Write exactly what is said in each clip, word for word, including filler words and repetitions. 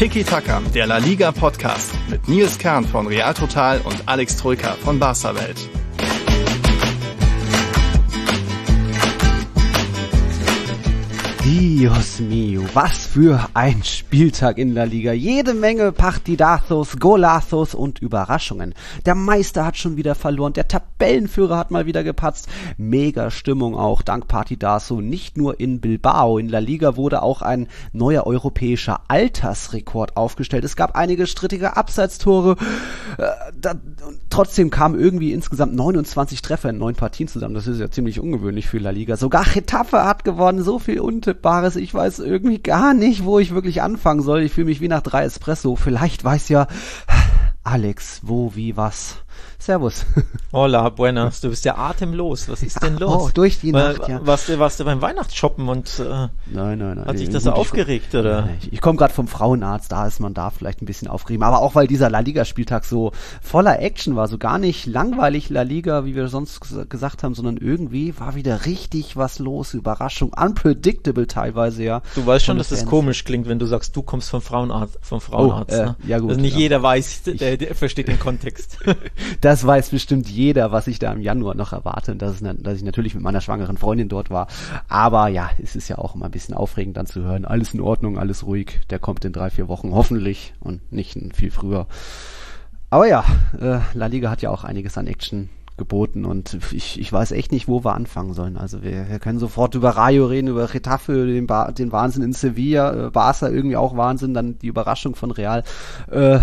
Tiki Taka, der La Liga Podcast mit Nils Kern von Real Total und Alex Troika von Barca Welt. Dios mio, was für ein Spieltag in La Liga. Jede Menge Partidazos, Golazos und Überraschungen. Der Meister hat schon wieder verloren, der Tabellenführer hat mal wieder gepatzt. Mega Stimmung auch dank Partidazo, nicht nur in Bilbao. In La Liga wurde auch ein neuer europäischer Altersrekord aufgestellt. Es gab einige strittige Abseitstore. Äh, da, trotzdem kamen irgendwie insgesamt neunundzwanzig Treffer in neun Partien zusammen. Das ist ja ziemlich ungewöhnlich für La Liga. Sogar Getafe hat gewonnen, so viel unter Bares. Ich weiß irgendwie gar nicht, wo ich wirklich anfangen soll. Ich fühle mich wie nach drei Espresso. Vielleicht weiß ja Alex, wo, wie, was. Servus. Hola, buenas. Du bist ja atemlos. Was ist denn los? Oh, durch die Weil, Nacht, ja. Warst du, warst du beim Weihnachtsshoppen und äh, nein, nein, nein. hat dich das so aufgeregt, oder? Ich, ich komme gerade vom Frauenarzt, da ist man da vielleicht ein bisschen aufgeregt. Aber auch, weil dieser La Liga-Spieltag so voller Action war, so gar nicht langweilig La Liga, wie wir sonst gesagt haben, sondern irgendwie war wieder richtig was los. Überraschung, unpredictable teilweise, ja. Du weißt schon, dass das komisch klingt, wenn du sagst, du kommst vom Frauenarzt. Vom Frauenarzt, oh, äh, ne? Ja gut. Also nicht ja. jeder weiß, der, der versteht den Kontext. Das weiß bestimmt jeder, was ich da im Januar noch erwarte, und dass, es, dass ich natürlich mit meiner schwangeren Freundin dort war. Aber ja, es ist ja auch immer ein bisschen aufregend dann zu hören, alles in Ordnung, alles ruhig, der kommt in drei, vier Wochen hoffentlich und nicht viel früher. Aber ja, äh, La Liga hat ja auch einiges an Action geboten und ich, ich weiß echt nicht, wo wir anfangen sollen. Also wir, wir können sofort über Rayo reden, über Getafe, den, ba- den Wahnsinn in Sevilla, äh, Barca irgendwie auch Wahnsinn, dann die Überraschung von Real. Äh,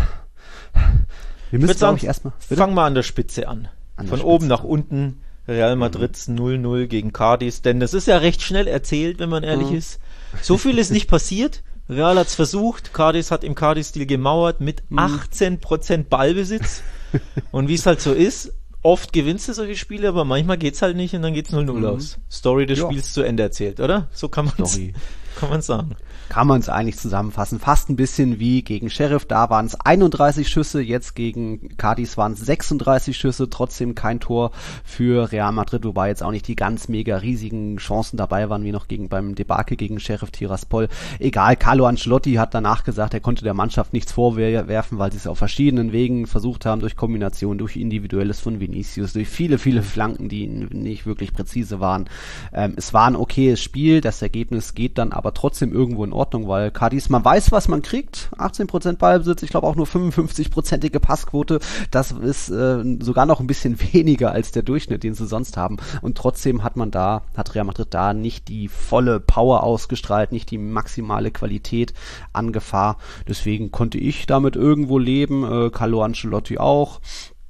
Wir müssen, glaube ich, erstmal. Fang mal an der Spitze an. an Von Spitze. Oben nach unten. Real Madrids mhm. null null gegen Cadiz. Denn das ist ja recht schnell erzählt, wenn man ehrlich mhm. ist. So viel ist nicht passiert. Real hat's versucht. Cadiz hat im Cadiz-Stil gemauert mit mhm. achtzehn Prozent Ballbesitz. Und wie es halt so ist, oft gewinnst du solche Spiele, aber manchmal geht's halt nicht und dann geht's null null mhm. aus. Story des ja. Spiels zu Ende erzählt, oder? So kann man's, kann man's sagen. Kann man es eigentlich zusammenfassen. Fast ein bisschen wie gegen Sheriff. Da waren es einunddreißig Schüsse, jetzt gegen Cadiz waren es sechsunddreißig Schüsse, trotzdem kein Tor für Real Madrid, wobei jetzt auch nicht die ganz mega riesigen Chancen dabei waren, wie noch gegen beim Debakel gegen Sheriff Tiraspol. Egal, Carlo Ancelotti hat danach gesagt, er konnte der Mannschaft nichts vorwerfen, weil sie es auf verschiedenen Wegen versucht haben, durch Kombination, durch Individuelles von Vinicius, durch viele, viele Flanken, die nicht wirklich präzise waren. Ähm, es war ein okayes Spiel, das Ergebnis geht dann aber trotzdem irgendwo in Ordnung, weil Cadiz, man weiß, was man kriegt, achtzehn Prozent Ballbesitz, ich glaube auch nur fünfundfünfzig-prozentige Passquote, das ist äh, sogar noch ein bisschen weniger als der Durchschnitt, den sie sonst haben, und trotzdem hat man da, hat Real Madrid da nicht die volle Power ausgestrahlt, nicht die maximale Qualität an Gefahr, deswegen konnte ich damit irgendwo leben, äh, Carlo Ancelotti auch.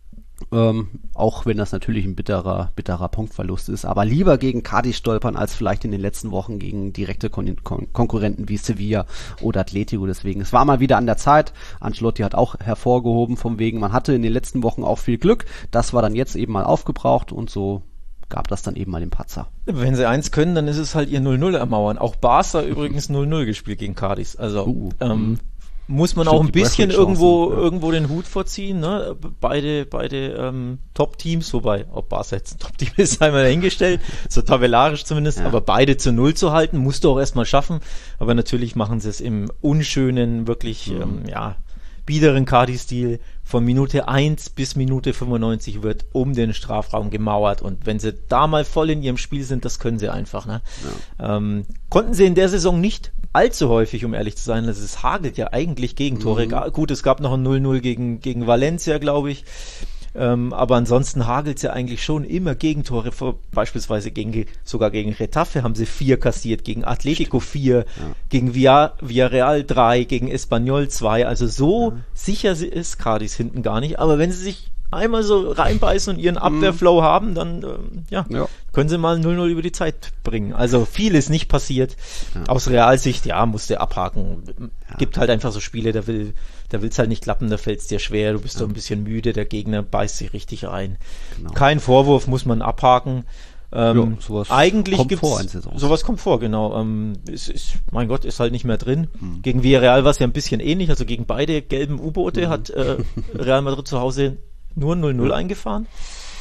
Ähm, auch wenn das natürlich ein bitterer, bitterer Punktverlust ist, aber lieber gegen Cadiz stolpern, als vielleicht in den letzten Wochen gegen direkte Kon- Kon- Konkurrenten wie Sevilla oder Atletico, deswegen, es war mal wieder an der Zeit. Ancelotti hat auch hervorgehoben vom wegen, man hatte in den letzten Wochen auch viel Glück, das war dann jetzt eben mal aufgebraucht und so gab das dann eben mal den Patzer. Wenn sie eins können, dann ist es halt ihr null null ermauern. Auch Barca übrigens null null gespielt gegen Cadiz, also uh, ähm, muss man Stimmt, auch ein bisschen irgendwo ja. irgendwo den Hut vorziehen, ne? Beide beide ähm, Top-Teams, wobei, ob Barca jetzt ein Top-Team ist, einmal dahingestellt, so tabellarisch zumindest, ja. aber beide zu Null zu halten, musst du auch erstmal schaffen, aber natürlich machen sie es im unschönen, wirklich, mhm. ähm, ja, biederen Cadiz-Stil. Von Minute eins bis Minute fünfundneunzig wird um den Strafraum gemauert und wenn sie da mal voll in ihrem Spiel sind, das können sie einfach. Ne? Ja. Ähm, konnten sie in der Saison nicht allzu häufig, um ehrlich zu sein. Also es hagelt ja eigentlich Gegentore. Mhm. Gut, es gab noch ein null null gegen, gegen Valencia, glaube ich. Ähm, aber ansonsten hagelt es ja eigentlich schon immer Gegentore, vor, beispielsweise gegen, sogar gegen Getafe haben sie vier kassiert, gegen Atletico vier, ja. gegen Via, Villarreal drei, gegen Espanyol zwei, also so ja. sicher ist Cadiz hinten gar nicht, aber wenn sie sich einmal so reinbeißen und ihren Abwehrflow mhm. haben, dann ähm, ja, ja, können sie mal null null über die Zeit bringen. Also viel ist nicht passiert. Ja. Aus Realsicht, ja, musste abhaken. Ja. Gibt halt einfach so Spiele, da will da will's halt nicht klappen, da fällt's dir schwer, du bist ja. so ein bisschen müde, der Gegner beißt sich richtig rein. Genau. Kein Vorwurf, muss man abhaken. Ähm, ja, sowas eigentlich kommt gibt's, vor, sowas kommt vor, genau. Ähm, es ist, mein Gott, ist halt nicht mehr drin. Mhm. Gegen Villarreal war es ja ein bisschen ähnlich, also gegen beide gelben U-Boote mhm. hat äh, Real Madrid zu Hause nur null null eingefahren.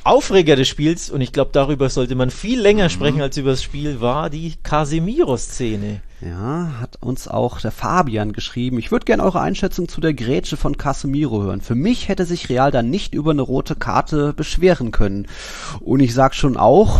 Aufreger des Spiels, und ich glaube, darüber sollte man viel länger mhm. sprechen als über das Spiel, war die Casemiro-Szene. Ja, hat uns auch der Fabian geschrieben. Ich würde gerne eure Einschätzung zu der Grätsche von Casemiro hören. Für mich hätte sich Real dann nicht über eine rote Karte beschweren können. Und ich sag schon auch,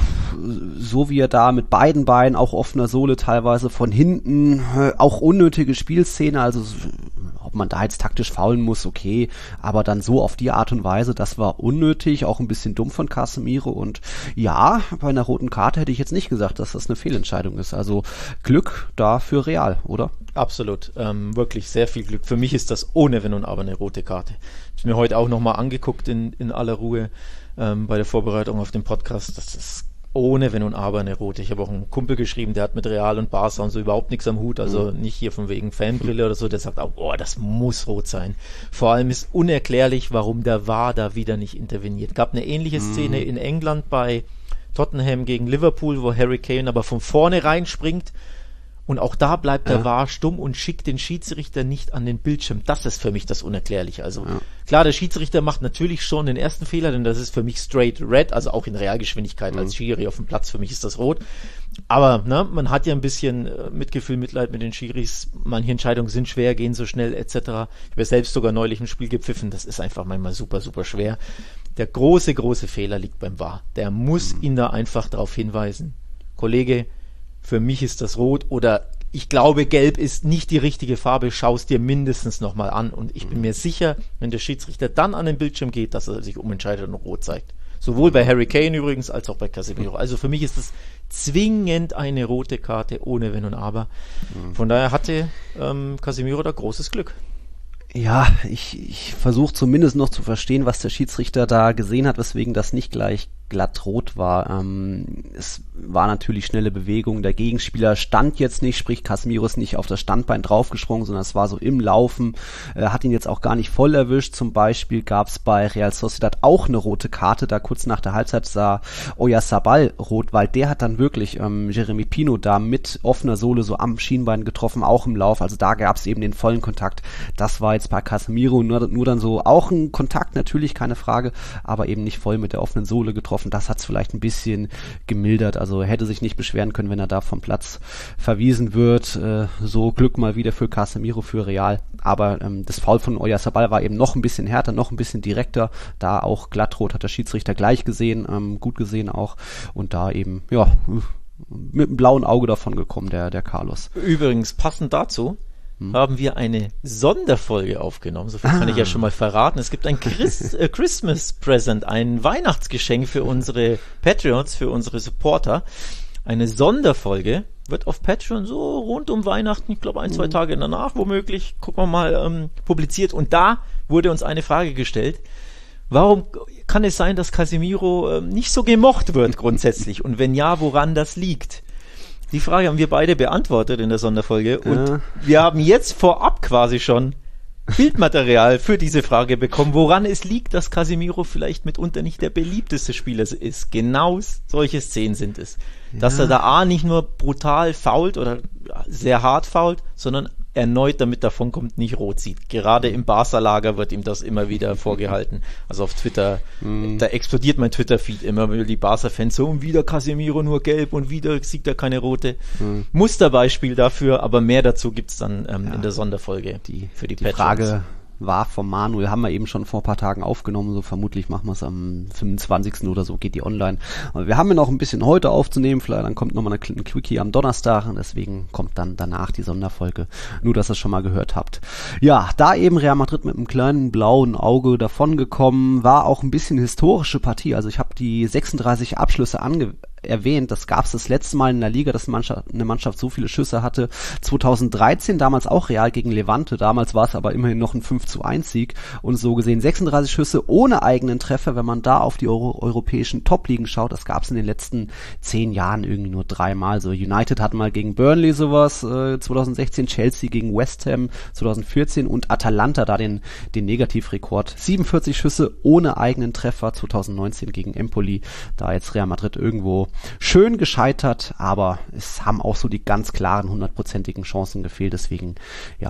so wie er da mit beiden Beinen, auch offener Sohle teilweise von hinten, auch unnötige Spielszene, also ob man da jetzt taktisch faulen muss, okay, aber dann so auf die Art und Weise, das war unnötig, auch ein bisschen dumm von Casemiro, und ja, bei einer roten Karte hätte ich jetzt nicht gesagt, dass das eine Fehlentscheidung ist. Also Glück da für Real, oder? Absolut, ähm, wirklich sehr viel Glück. Für mich ist das ohne Wenn und Aber eine rote Karte. Ich habe mir heute auch nochmal angeguckt in, in aller Ruhe ähm, bei der Vorbereitung auf den Podcast. Das ist ohne Wenn und Aber eine rote. Ich habe auch einen Kumpel geschrieben, der hat mit Real und Barca und so überhaupt nichts am Hut, also mhm. nicht hier von wegen Fanbrille oder so, der sagt auch, boah, das muss rot sein. Vor allem ist unerklärlich, warum der V A R da wieder nicht interveniert. Gab eine ähnliche mhm. Szene in England bei Tottenham gegen Liverpool, wo Harry Kane aber von vorne reinspringt. Und auch da bleibt der ja. V A R stumm und schickt den Schiedsrichter nicht an den Bildschirm. Das ist für mich das Unerklärliche. Also ja. klar, der Schiedsrichter macht natürlich schon den ersten Fehler, denn das ist für mich straight red, also auch in Realgeschwindigkeit mhm. als Schiri auf dem Platz. Für mich ist das rot. Aber ne, man hat ja ein bisschen äh, Mitgefühl, Mitleid mit den Schiris. Manche Entscheidungen sind schwer, gehen so schnell et cetera. Ich habe ja selbst sogar neulich ein Spiel gepfiffen. Das ist einfach manchmal super, super schwer. Der große, große Fehler liegt beim V A R. Der muss mhm. ihn da einfach darauf hinweisen. Kollege, für mich ist das rot, oder ich glaube, gelb ist nicht die richtige Farbe, schau es dir mindestens nochmal an. Und ich bin mir sicher, wenn der Schiedsrichter dann an den Bildschirm geht, dass er sich umentscheidet und rot zeigt. Sowohl bei Harry Kane übrigens, als auch bei Casemiro. Also für mich ist das zwingend eine rote Karte, ohne Wenn und Aber. Von daher hatte ähm, Casemiro da großes Glück. Ja, ich, ich versuche zumindest noch zu verstehen, was der Schiedsrichter da gesehen hat, weswegen das nicht gleich glatt rot war. Ähm, es war natürlich schnelle Bewegung. Der Gegenspieler stand jetzt nicht, sprich Casemiro ist nicht auf das Standbein draufgesprungen, sondern es war so im Laufen. Er hat ihn jetzt auch gar nicht voll erwischt. Zum Beispiel gab es bei Real Sociedad auch eine rote Karte. Da kurz nach der Halbzeit sah Oyarzabal rot, weil der hat dann wirklich ähm, Jeremy Pino da mit offener Sohle so am Schienbein getroffen, auch im Lauf. Also da gab es eben den vollen Kontakt. Das war jetzt bei Casemiro nur, nur dann so auch ein Kontakt, natürlich, keine Frage, aber eben nicht voll mit der offenen Sohle getroffen. Das hat es vielleicht ein bisschen gemildert. Also er hätte sich nicht beschweren können, wenn er da vom Platz verwiesen wird. Äh, so Glück mal wieder für Casemiro, für Real. Aber ähm, das Foul von Oyarzabal war eben noch ein bisschen härter, noch ein bisschen direkter. Da auch glattrot, hat der Schiedsrichter gleich gesehen, ähm, gut gesehen auch. Und da eben, ja, mit einem blauen Auge davon gekommen, der, der Carlos. Übrigens, passend dazu, Hm. haben wir eine Sonderfolge aufgenommen. So viel kann ah. ich ja schon mal verraten. Es gibt ein Christ, äh, Christmas Present, ein Weihnachtsgeschenk für unsere Patreons, für unsere Supporter. Eine Sonderfolge wird auf Patreon so rund um Weihnachten, ich glaube ein, zwei Tage danach womöglich, gucken wir mal, ähm, publiziert. Und da wurde uns eine Frage gestellt. Warum kann es sein, dass Casemiro äh, nicht so gemocht wird grundsätzlich? Und wenn ja, woran das liegt? Die Frage haben wir beide beantwortet in der Sonderfolge, und ja. wir haben jetzt vorab quasi schon Bildmaterial für diese Frage bekommen, woran es liegt, dass Casemiro vielleicht mitunter nicht der beliebteste Spieler ist. Genau solche Szenen sind es. Ja. Dass er da A nicht nur brutal fault oder sehr hart fault, sondern erneut damit davonkommt, nicht rot sieht. Gerade im Barca-Lager wird ihm das immer wieder vorgehalten. Also auf Twitter, mhm. da explodiert mein Twitter-Feed immer, weil die Barca-Fans so, und wieder Casemiro nur gelb und wieder sieht er keine rote. Mhm. Musterbeispiel dafür, aber mehr dazu gibt's dann ähm, ja. in der Sonderfolge die, für die, die Frage war vom Manuel, haben wir eben schon vor ein paar Tagen aufgenommen, so vermutlich machen wir es am fünfundzwanzigsten oder so, geht die online. Aber wir haben ja noch ein bisschen heute aufzunehmen, vielleicht dann kommt nochmal ein Quickie am Donnerstag, und deswegen kommt dann danach die Sonderfolge, nur dass ihr es schon mal gehört habt. Ja, da eben Real Madrid mit einem kleinen blauen Auge davongekommen, war auch ein bisschen historische Partie, also ich habe die sechsunddreißig Abschlüsse ange erwähnt, das gab es das letzte Mal in der Liga, dass eine Mannschaft, eine Mannschaft so viele Schüsse hatte. zweitausenddreizehn, damals auch Real gegen Levante, damals war es aber immerhin noch ein fünf zu eins Sieg, und so gesehen sechsunddreißig Schüsse ohne eigenen Treffer. Wenn man da auf die Euro- europäischen Top-Ligen schaut, das gab es in den letzten zehn Jahren irgendwie nur dreimal. So United hat mal gegen Burnley sowas, äh, zweitausendsechzehn, Chelsea gegen West Ham zweitausendvierzehn und Atalanta da den, den Negativrekord. siebenundvierzig Schüsse ohne eigenen Treffer, zweitausendneunzehn gegen Empoli, da jetzt Real Madrid irgendwo schön gescheitert, aber es haben auch so die ganz klaren hundertprozentigen Chancen gefehlt, deswegen, ja,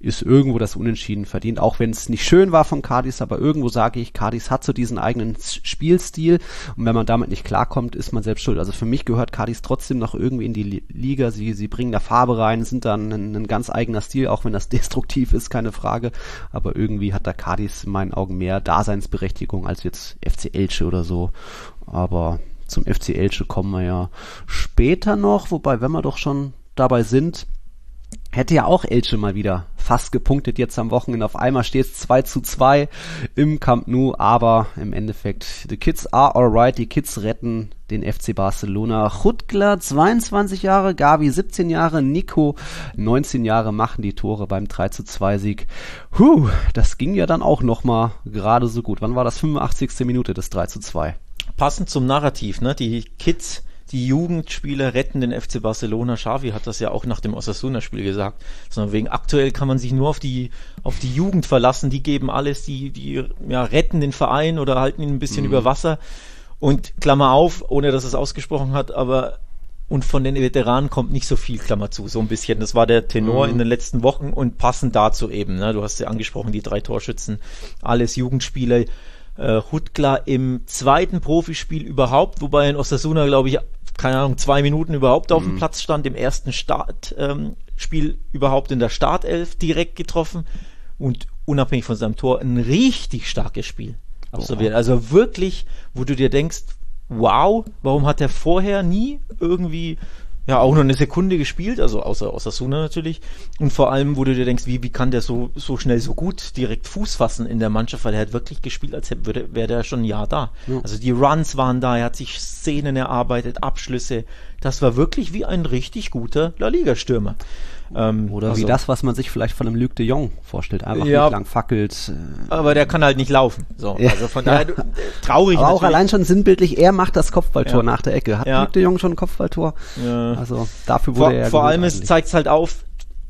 ist irgendwo das Unentschieden verdient, auch wenn es nicht schön war von Cádiz, aber irgendwo sage ich, Cádiz hat so diesen eigenen Spielstil und wenn man damit nicht klarkommt, ist man selbst schuld. Also für mich gehört Cádiz trotzdem noch irgendwie in die Liga, sie, sie bringen da Farbe rein, sind dann ein, ein ganz eigener Stil, auch wenn das destruktiv ist, keine Frage, aber irgendwie hat da Cádiz in meinen Augen mehr Daseinsberechtigung als jetzt F C Elche oder so, aber zum F C Elche kommen wir ja später noch, wobei, wenn wir doch schon dabei sind, hätte ja auch Elche mal wieder fast gepunktet jetzt am Wochenende. Auf einmal steht es zwei zu zwei im Camp Nou, aber im Endeffekt, the kids are alright, die Kids retten den F C Barcelona. Chutgla, zweiundzwanzig Jahre, Gavi, siebzehn Jahre, Nico, neunzehn Jahre machen die Tore beim drei zu zwei Sieg. Huh, das ging ja dann auch nochmal gerade so gut. Wann war das? fünfundachtzigste Minute des drei zu zwei. Passend zum Narrativ, ne? Die Kids, die Jugendspieler retten den F C Barcelona. Xavi hat das ja auch nach dem Osasuna-Spiel gesagt. Sondern wegen aktuell kann man sich nur auf die auf die Jugend verlassen. Die geben alles, die die ja retten den Verein oder halten ihn ein bisschen mhm. über Wasser. Und Klammer auf, ohne dass es ausgesprochen hat, aber und von den Veteranen kommt nicht so viel, Klammer zu, so ein bisschen. Das war der Tenor mhm. in den letzten Wochen und passend dazu eben. Ne? Du hast ja angesprochen, die drei Torschützen, alles Jugendspieler. Äh, Chutgla im zweiten Profispiel überhaupt, wobei in Osasuna, glaube ich, keine Ahnung, zwei Minuten überhaupt auf dem mhm. Platz stand, im ersten Startspiel ähm, überhaupt in der Startelf direkt getroffen und unabhängig von seinem Tor ein richtig starkes Spiel absolviert. Oh. Also wirklich, wo du dir denkst, wow, warum hat er vorher nie irgendwie ja auch nur eine Sekunde gespielt, also außer Osasuna natürlich, und vor allem, wo du dir denkst, wie, wie kann der so, so schnell so gut direkt Fuß fassen in der Mannschaft, weil er hat wirklich gespielt, als wäre der schon ein Jahr da. Ja. Also die Runs waren da, er hat sich Szenen erarbeitet, Abschlüsse, das war wirklich wie ein richtig guter La Liga-Stürmer. Ähm, Oder also, wie das, was man sich vielleicht von einem Luc de Jong vorstellt, einfach ja, nicht lang fackelt. Äh, aber der kann halt nicht laufen. So, ja. Also von daher, ja. traurig aber natürlich. auch allein schon sinnbildlich, er macht das Kopfballtor ja. nach der Ecke. Hat ja. Luc de Jong schon ein Kopfballtor? Ja. Also dafür wurde vor, er ja Vor allem zeigt es halt auf,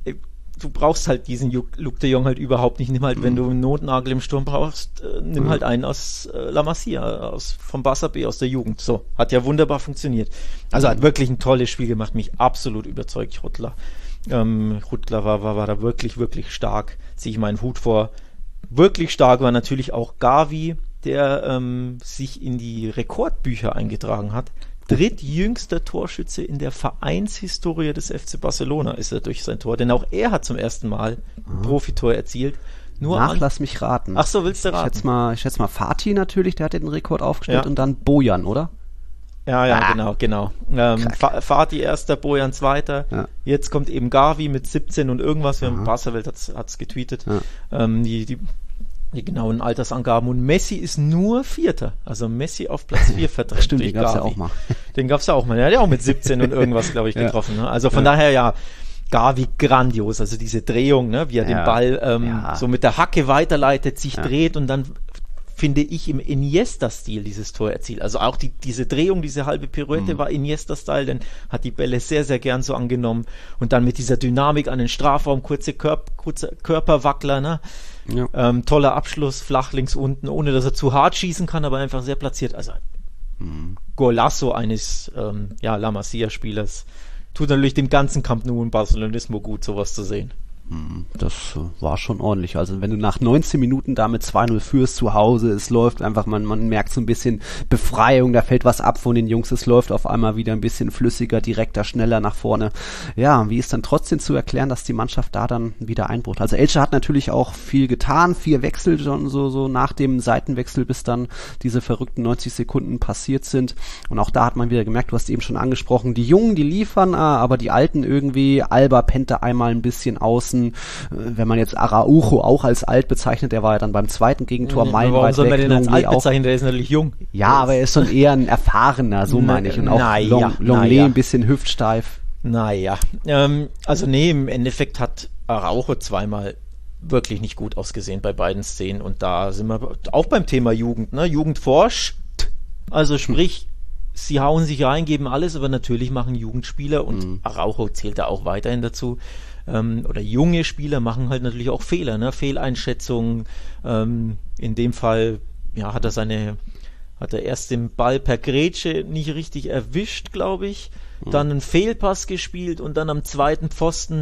du brauchst halt diesen Luc de Jong halt überhaupt nicht. Nimm halt, mhm. wenn du einen Notnagel im Sturm brauchst, äh, nimm mhm. halt einen aus äh, La Masia, aus, vom Barça B, aus der Jugend. So, hat ja wunderbar funktioniert. Also mhm. hat wirklich ein tolles Spiel gemacht, mich absolut überzeugt, Chutgla. Ähm, Chutgla war, war, war da wirklich, wirklich stark. Ziehe ich meinen Hut vor. Wirklich stark war natürlich auch Gavi, der ähm, sich in die Rekordbücher eingetragen hat. Drittjüngster Torschütze in der Vereinshistorie des F C Barcelona ist er durch sein Tor, denn auch er hat zum ersten Mal ein Profitor erzielt. Nur Nach, an... lass mich raten. Ach so, willst du raten? Ich schätze mal, ich schätze mal Fatih natürlich, der hat den Rekord aufgestellt, ja. Und dann Bojan, oder? Ja, ja, ah. genau, genau. Ähm, Fatih erster, Bojan zweiter. Ja. Jetzt kommt eben Gavi mit siebzehn und irgendwas. Wir haben Barca-Welt hat es getweetet. Ja. Ähm, die, die, die genauen Altersangaben. Und Messi ist nur Vierter. Also Messi auf Platz vier verdrängt. Stimmt, den gab es ja auch mal. Den gab es ja auch mal. Der hat ja auch mit siebzehn und irgendwas, glaube ich, getroffen. Ja. Ne? Also von ja. daher, ja, Gavi grandios. Also diese Drehung, ne? Wie er ja. den Ball ähm, ja. so mit der Hacke weiterleitet, sich ja. dreht und dann finde ich, im Iniesta-Stil dieses Tor erzielt. Also auch die, diese Drehung, diese halbe Pirouette mhm. war Iniesta-Style, denn hat die Bälle sehr, sehr gern so angenommen. Und dann mit dieser Dynamik an den Strafraum, kurze, Körp- kurze Körperwackler, ne? Ja. Ähm, toller Abschluss, flach links unten, ohne dass er zu hart schießen kann, aber einfach sehr platziert. Also mhm. Golasso eines ähm, ja, La Masia-Spielers. Tut natürlich dem ganzen Camp Nou und Barcelonismo gut, sowas zu sehen. Das war schon ordentlich. Also wenn du nach neunzehn Minuten damit zwei null führst zu Hause, es läuft einfach, man, man merkt so ein bisschen Befreiung, da fällt was ab von den Jungs, es läuft auf einmal wieder ein bisschen flüssiger, direkter, schneller nach vorne. Ja, wie ist dann trotzdem zu erklären, dass die Mannschaft da dann wieder einbrucht? Also Elche hat natürlich auch viel getan, vier Wechsel schon so, so nach dem Seitenwechsel, bis dann diese verrückten neunzig Sekunden passiert sind. Und auch da hat man wieder gemerkt, du hast eben schon angesprochen, die Jungen, die liefern, aber die Alten irgendwie, Alba pennt da einmal ein bisschen außen. Wenn man jetzt Araujo auch als alt bezeichnet, der war ja dann beim zweiten Gegentor nee, meilenweit weg. Warum soll man den als alt bezeichnen? Der ist natürlich jung. Ja, aber er ist schon eher ein erfahrener, so meine ich. Und auch naja, Long, Longley naja. ein bisschen hüftsteif. Naja, ähm, also nee, im Endeffekt hat Araujo zweimal wirklich nicht gut ausgesehen bei beiden Szenen. Und da sind wir auch beim Thema Jugend. Ne? Jugend forscht, also sprich, sie hauen sich rein, geben alles, aber natürlich machen Jugendspieler und mhm. Araujo zählt da auch weiterhin dazu. Ähm, oder junge Spieler machen halt natürlich auch Fehler, ne? Fehleinschätzungen. Ähm, in dem Fall, ja, hat er seine, hat er erst den Ball per Grätsche nicht richtig erwischt, glaube ich. Mhm. Dann einen Fehlpass gespielt und dann am zweiten Pfosten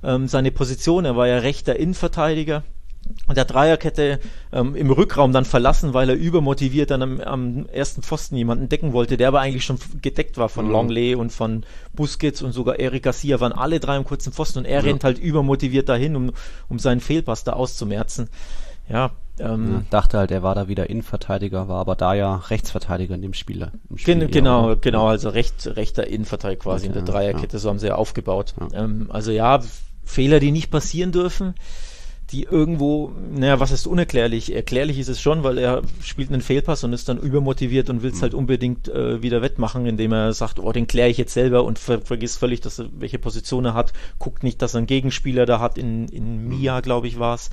ähm, seine Position. Er war ja rechter Innenverteidiger. Und der Dreierkette ähm, im Rückraum dann verlassen, weil er übermotiviert dann am, am ersten Pfosten jemanden decken wollte, der aber eigentlich schon gedeckt war von mhm. Longley und von Busquets und sogar Eric Garcia waren alle drei am kurzen Pfosten und er ja. rennt halt übermotiviert dahin, um, um seinen Fehlpass da auszumerzen. Ja, ähm, ja, dachte halt, er war da wieder Innenverteidiger, war aber da ja Rechtsverteidiger in dem Spiel. Im Spiel gen- genau, oder? genau, also recht, rechter Innenverteidiger quasi okay, in der Dreierkette, ja. so haben sie ja aufgebaut. Ja. Ähm, also ja, Fehler, die nicht passieren dürfen, die irgendwo, naja, was ist unerklärlich? Erklärlich ist es schon, weil er spielt einen Fehlpass und ist dann übermotiviert und will es mhm. halt unbedingt äh, wieder wettmachen, indem er sagt, oh, den kläre ich jetzt selber und ver- vergisst völlig, dass er, welche Position er hat, guckt nicht, dass er einen Gegenspieler da hat, in, in Mia, glaube ich, war es.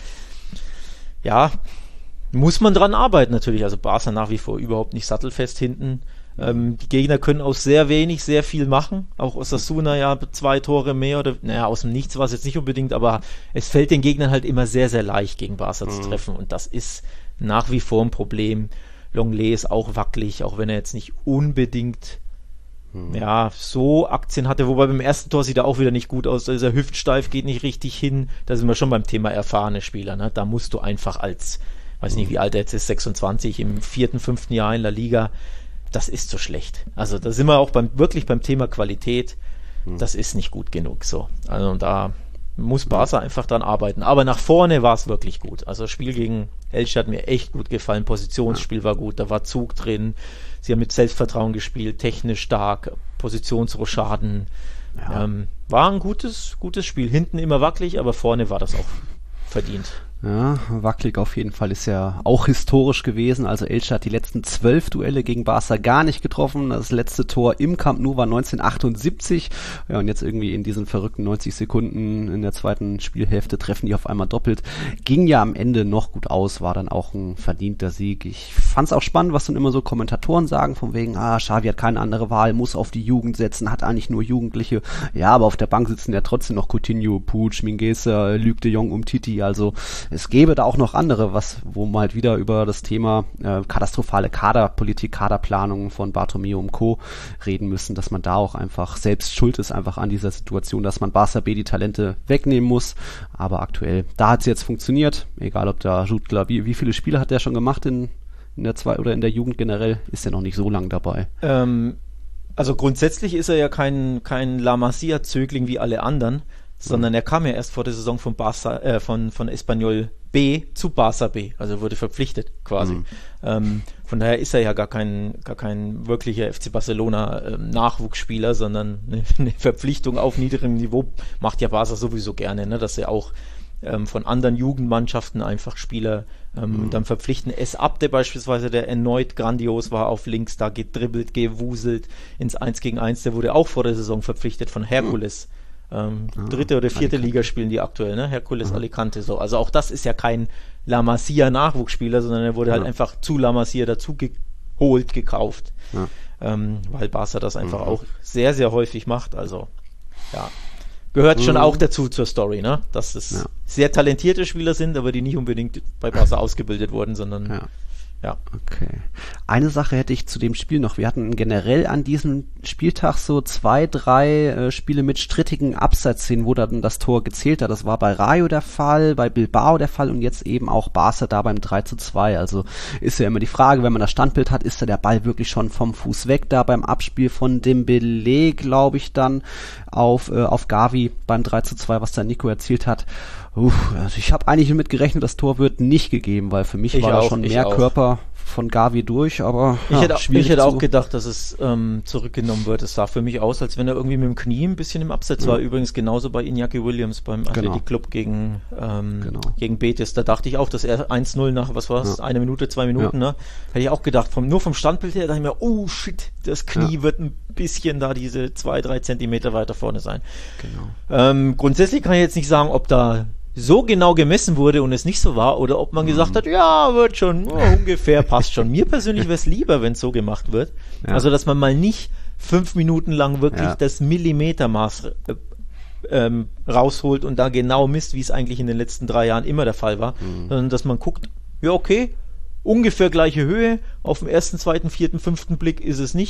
Ja, muss man dran arbeiten natürlich, also Barca nach wie vor überhaupt nicht sattelfest hinten. Ähm, die Gegner können aus sehr wenig sehr viel machen. Auch Osasuna ja zwei Tore mehr oder, naja, aus dem Nichts war es jetzt nicht unbedingt, aber es fällt den Gegnern halt immer sehr, sehr leicht gegen Barca mhm. zu treffen und das ist nach wie vor ein Problem. Longley ist auch wackelig, auch wenn er jetzt nicht unbedingt mhm. ja, so Aktien hatte, wobei beim ersten Tor sieht er auch wieder nicht gut aus, da ist er hüftsteif, geht nicht richtig hin, da sind wir schon beim Thema erfahrene Spieler, ne? Da musst du einfach als, weiß nicht, wie alt er jetzt ist, sechsundzwanzig, im vierten, fünften Jahr in La Liga, das ist so schlecht. Also da sind wir auch beim, wirklich beim Thema Qualität. Das ist nicht gut genug. So. Also da muss Barca einfach dran arbeiten. Aber nach vorne war es wirklich gut. Also das Spiel gegen Elche hat mir echt gut gefallen. Positionsspiel war gut. Da war Zug drin. Sie haben mit Selbstvertrauen gespielt. Technisch stark. Positionsrochaden. Ja. Ähm, war ein gutes, gutes Spiel. Hinten immer wackelig, aber vorne war das auch verdient. Ja, wackelig auf jeden Fall, ist ja auch historisch gewesen. Also Elche hat die letzten zwölf Duelle gegen Barca gar nicht getroffen. Das letzte Tor im Camp Nou war neunzehnhundertachtundsiebzig. Ja, und jetzt irgendwie in diesen verrückten neunzig Sekunden in der zweiten Spielhälfte treffen die auf einmal doppelt. Ging ja am Ende noch gut aus, war dann auch ein verdienter Sieg. Ich fand's auch spannend, was dann immer so Kommentatoren sagen, von wegen, ah, Xavi hat keine andere Wahl, muss auf die Jugend setzen, hat eigentlich nur Jugendliche. Ja, aber auf der Bank sitzen ja trotzdem noch Coutinho, Puig, Mingueza, Luc de Jong, Umtiti, also es gäbe da auch noch andere, was, wo man halt wieder über das Thema äh, katastrophale Kaderpolitik, Kaderplanung von Bartomeu und Co. reden müssen, dass man da auch einfach selbst schuld ist, einfach an dieser Situation, dass man Barca B die Talente wegnehmen muss. Aber aktuell, da hat es jetzt funktioniert, egal ob da Jutgla, wie, wie viele Spiele hat der schon gemacht in, in der zwei oder in der Jugend generell, ist er noch nicht so lang dabei. Ähm, also grundsätzlich ist er ja kein, kein La Masia-Zögling wie alle anderen, sondern er kam ja erst vor der Saison von Barca, äh, von, von Espanyol B zu Barca B, also wurde verpflichtet quasi. Mhm. Ähm, von daher ist er ja gar kein, gar kein wirklicher F C Barcelona ähm, Nachwuchsspieler, sondern eine, eine Verpflichtung auf niedrigem Niveau macht ja Barca sowieso gerne, ne, dass er auch ähm, von anderen Jugendmannschaften einfach Spieler ähm, mhm. dann verpflichten. Es Abde beispielsweise, der erneut grandios war auf links, da gedribbelt, gewuselt ins eins gegen eins, der wurde auch vor der Saison verpflichtet von Herkules. Mhm. Ähm, ah, dritte oder vierte Alicante. Liga spielen die aktuell, ne? Herkules, ah. Alicante, so. Also auch das ist ja kein La Masia Nachwuchsspieler, sondern er wurde ja. halt einfach zu La Masia dazu geholt, gekauft. Ja. Ähm, weil Barca das einfach mhm. auch sehr, sehr häufig macht. Also, ja. Gehört mhm. schon auch dazu zur Story, ne? Dass es ja. sehr talentierte Spieler sind, aber die nicht unbedingt bei Barca ausgebildet wurden, sondern ja. Ja. Okay. Eine Sache hätte ich zu dem Spiel noch. Wir hatten generell an diesem Spieltag so zwei, drei äh, Spiele mit strittigen Abseitsszenen, wo dann das Tor gezählt hat. Das war bei Rayo der Fall, bei Bilbao der Fall und jetzt eben auch Barca da beim drei zu zwei. Also ist ja immer die Frage, wenn man das Standbild hat, ist da der Ball wirklich schon vom Fuß weg? Da beim Abspiel von Dembélé, glaube ich, dann auf, äh, auf Gavi beim drei zu zwei, was da Nico erzielt hat. Uff, also ich habe eigentlich damit gerechnet, das Tor wird nicht gegeben, weil für mich ich war auch, da schon mehr auch. Körper von Gavi durch, aber ich ja, hätte, ich hätte auch gedacht, dass es ähm, zurückgenommen wird. Es sah für mich aus, als wenn er irgendwie mit dem Knie ein bisschen im Abseits ja. war. Übrigens genauso bei Iñaki Williams beim Athletic genau. Club gegen, ähm, genau. gegen Betis. Da dachte ich auch, dass er eins null nach, was war es, ja. eine Minute, zwei Minuten, ja. ne? Hätte ich auch gedacht, vom, nur vom Standbild her, dachte ich mir, oh shit, das Knie ja. wird ein bisschen da diese zwei, drei Zentimeter weiter vorne sein. Genau. Ähm, grundsätzlich kann ich jetzt nicht sagen, ob da so genau gemessen wurde und es nicht so war oder ob man gesagt hat, ja, wird schon, oh, ungefähr, passt schon. Mir persönlich wäre es lieber, wenn es so gemacht wird. Ja. Also, dass man mal nicht fünf Minuten lang wirklich ja. das Millimetermaß äh, ähm, rausholt und da genau misst, wie es eigentlich in den letzten drei Jahren immer der Fall war, mhm. sondern dass man guckt, ja, okay, ungefähr gleiche Höhe, auf dem ersten, zweiten, vierten, fünften Blick ist es nicht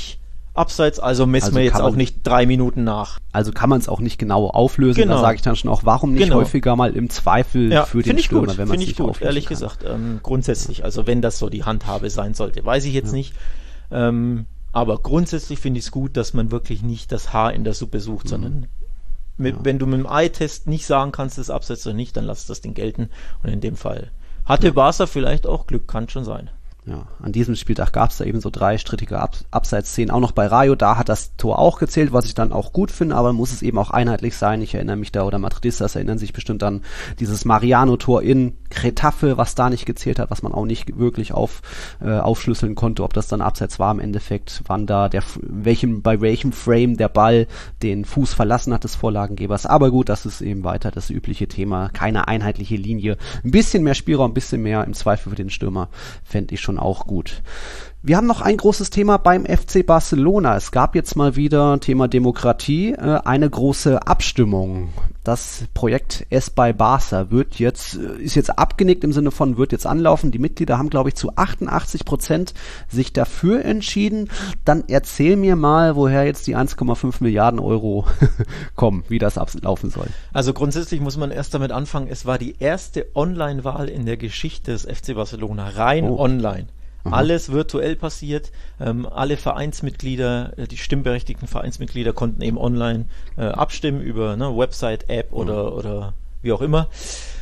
Abseits, also messen also wir jetzt man, auch nicht drei Minuten nach. Also kann man es auch nicht genau auflösen. Genau. Da sage ich dann schon auch, warum nicht genau. häufiger mal im Zweifel ja, für den Stürmer, gut, wenn man es nicht nicht gut, auflösen ehrlich kann. gesagt, ähm, grundsätzlich, also wenn das so die Handhabe sein sollte, weiß ich jetzt ja. nicht. Ähm, aber grundsätzlich finde ich es gut, dass man wirklich nicht das Haar in der Suppe sucht, mhm. sondern mit, ja. wenn du mit dem Eye-Test nicht sagen kannst, das absetzt oder nicht, dann lass das Ding gelten. Und in dem Fall hatte ja. Barca vielleicht auch Glück, kann schon sein. Ja, an diesem Spieltag gab es da eben so drei strittige Ab- Abseitsszenen, auch noch bei Rayo, da hat das Tor auch gezählt, was ich dann auch gut finde, aber muss es eben auch einheitlich sein. Ich erinnere mich da, oder Madridistas erinnern sich bestimmt an dieses Mariano-Tor in Getafe, was da nicht gezählt hat, was man auch nicht wirklich auf, äh, aufschlüsseln konnte, ob das dann Abseits war im Endeffekt, wann da der, welchem, bei welchem Frame der Ball den Fuß verlassen hat des Vorlagengebers. Aber gut, das ist eben weiter das übliche Thema, keine einheitliche Linie, ein bisschen mehr Spielraum, ein bisschen mehr im Zweifel für den Stürmer, fände ich schon auch gut. Wir haben noch ein großes Thema beim F C Barcelona. Es gab jetzt mal wieder Thema Demokratie, äh, eine große Abstimmung. Das Projekt Es bei Barca wird jetzt, ist jetzt abgenickt im Sinne von, wird jetzt anlaufen. Die Mitglieder haben, glaube ich, zu achtundachtzig Prozent sich dafür entschieden. Dann erzähl mir mal, woher jetzt die eins Komma fünf Milliarden Euro kommen, wie das ablaufen soll. Also grundsätzlich muss man erst damit anfangen, es war die erste Online-Wahl in der Geschichte des F C Barcelona, rein oh. online. Aha. Alles virtuell passiert, ähm, alle Vereinsmitglieder, äh, die stimmberechtigten Vereinsmitglieder konnten eben online äh, abstimmen über ne, Website, App oder, mhm. oder wie auch immer.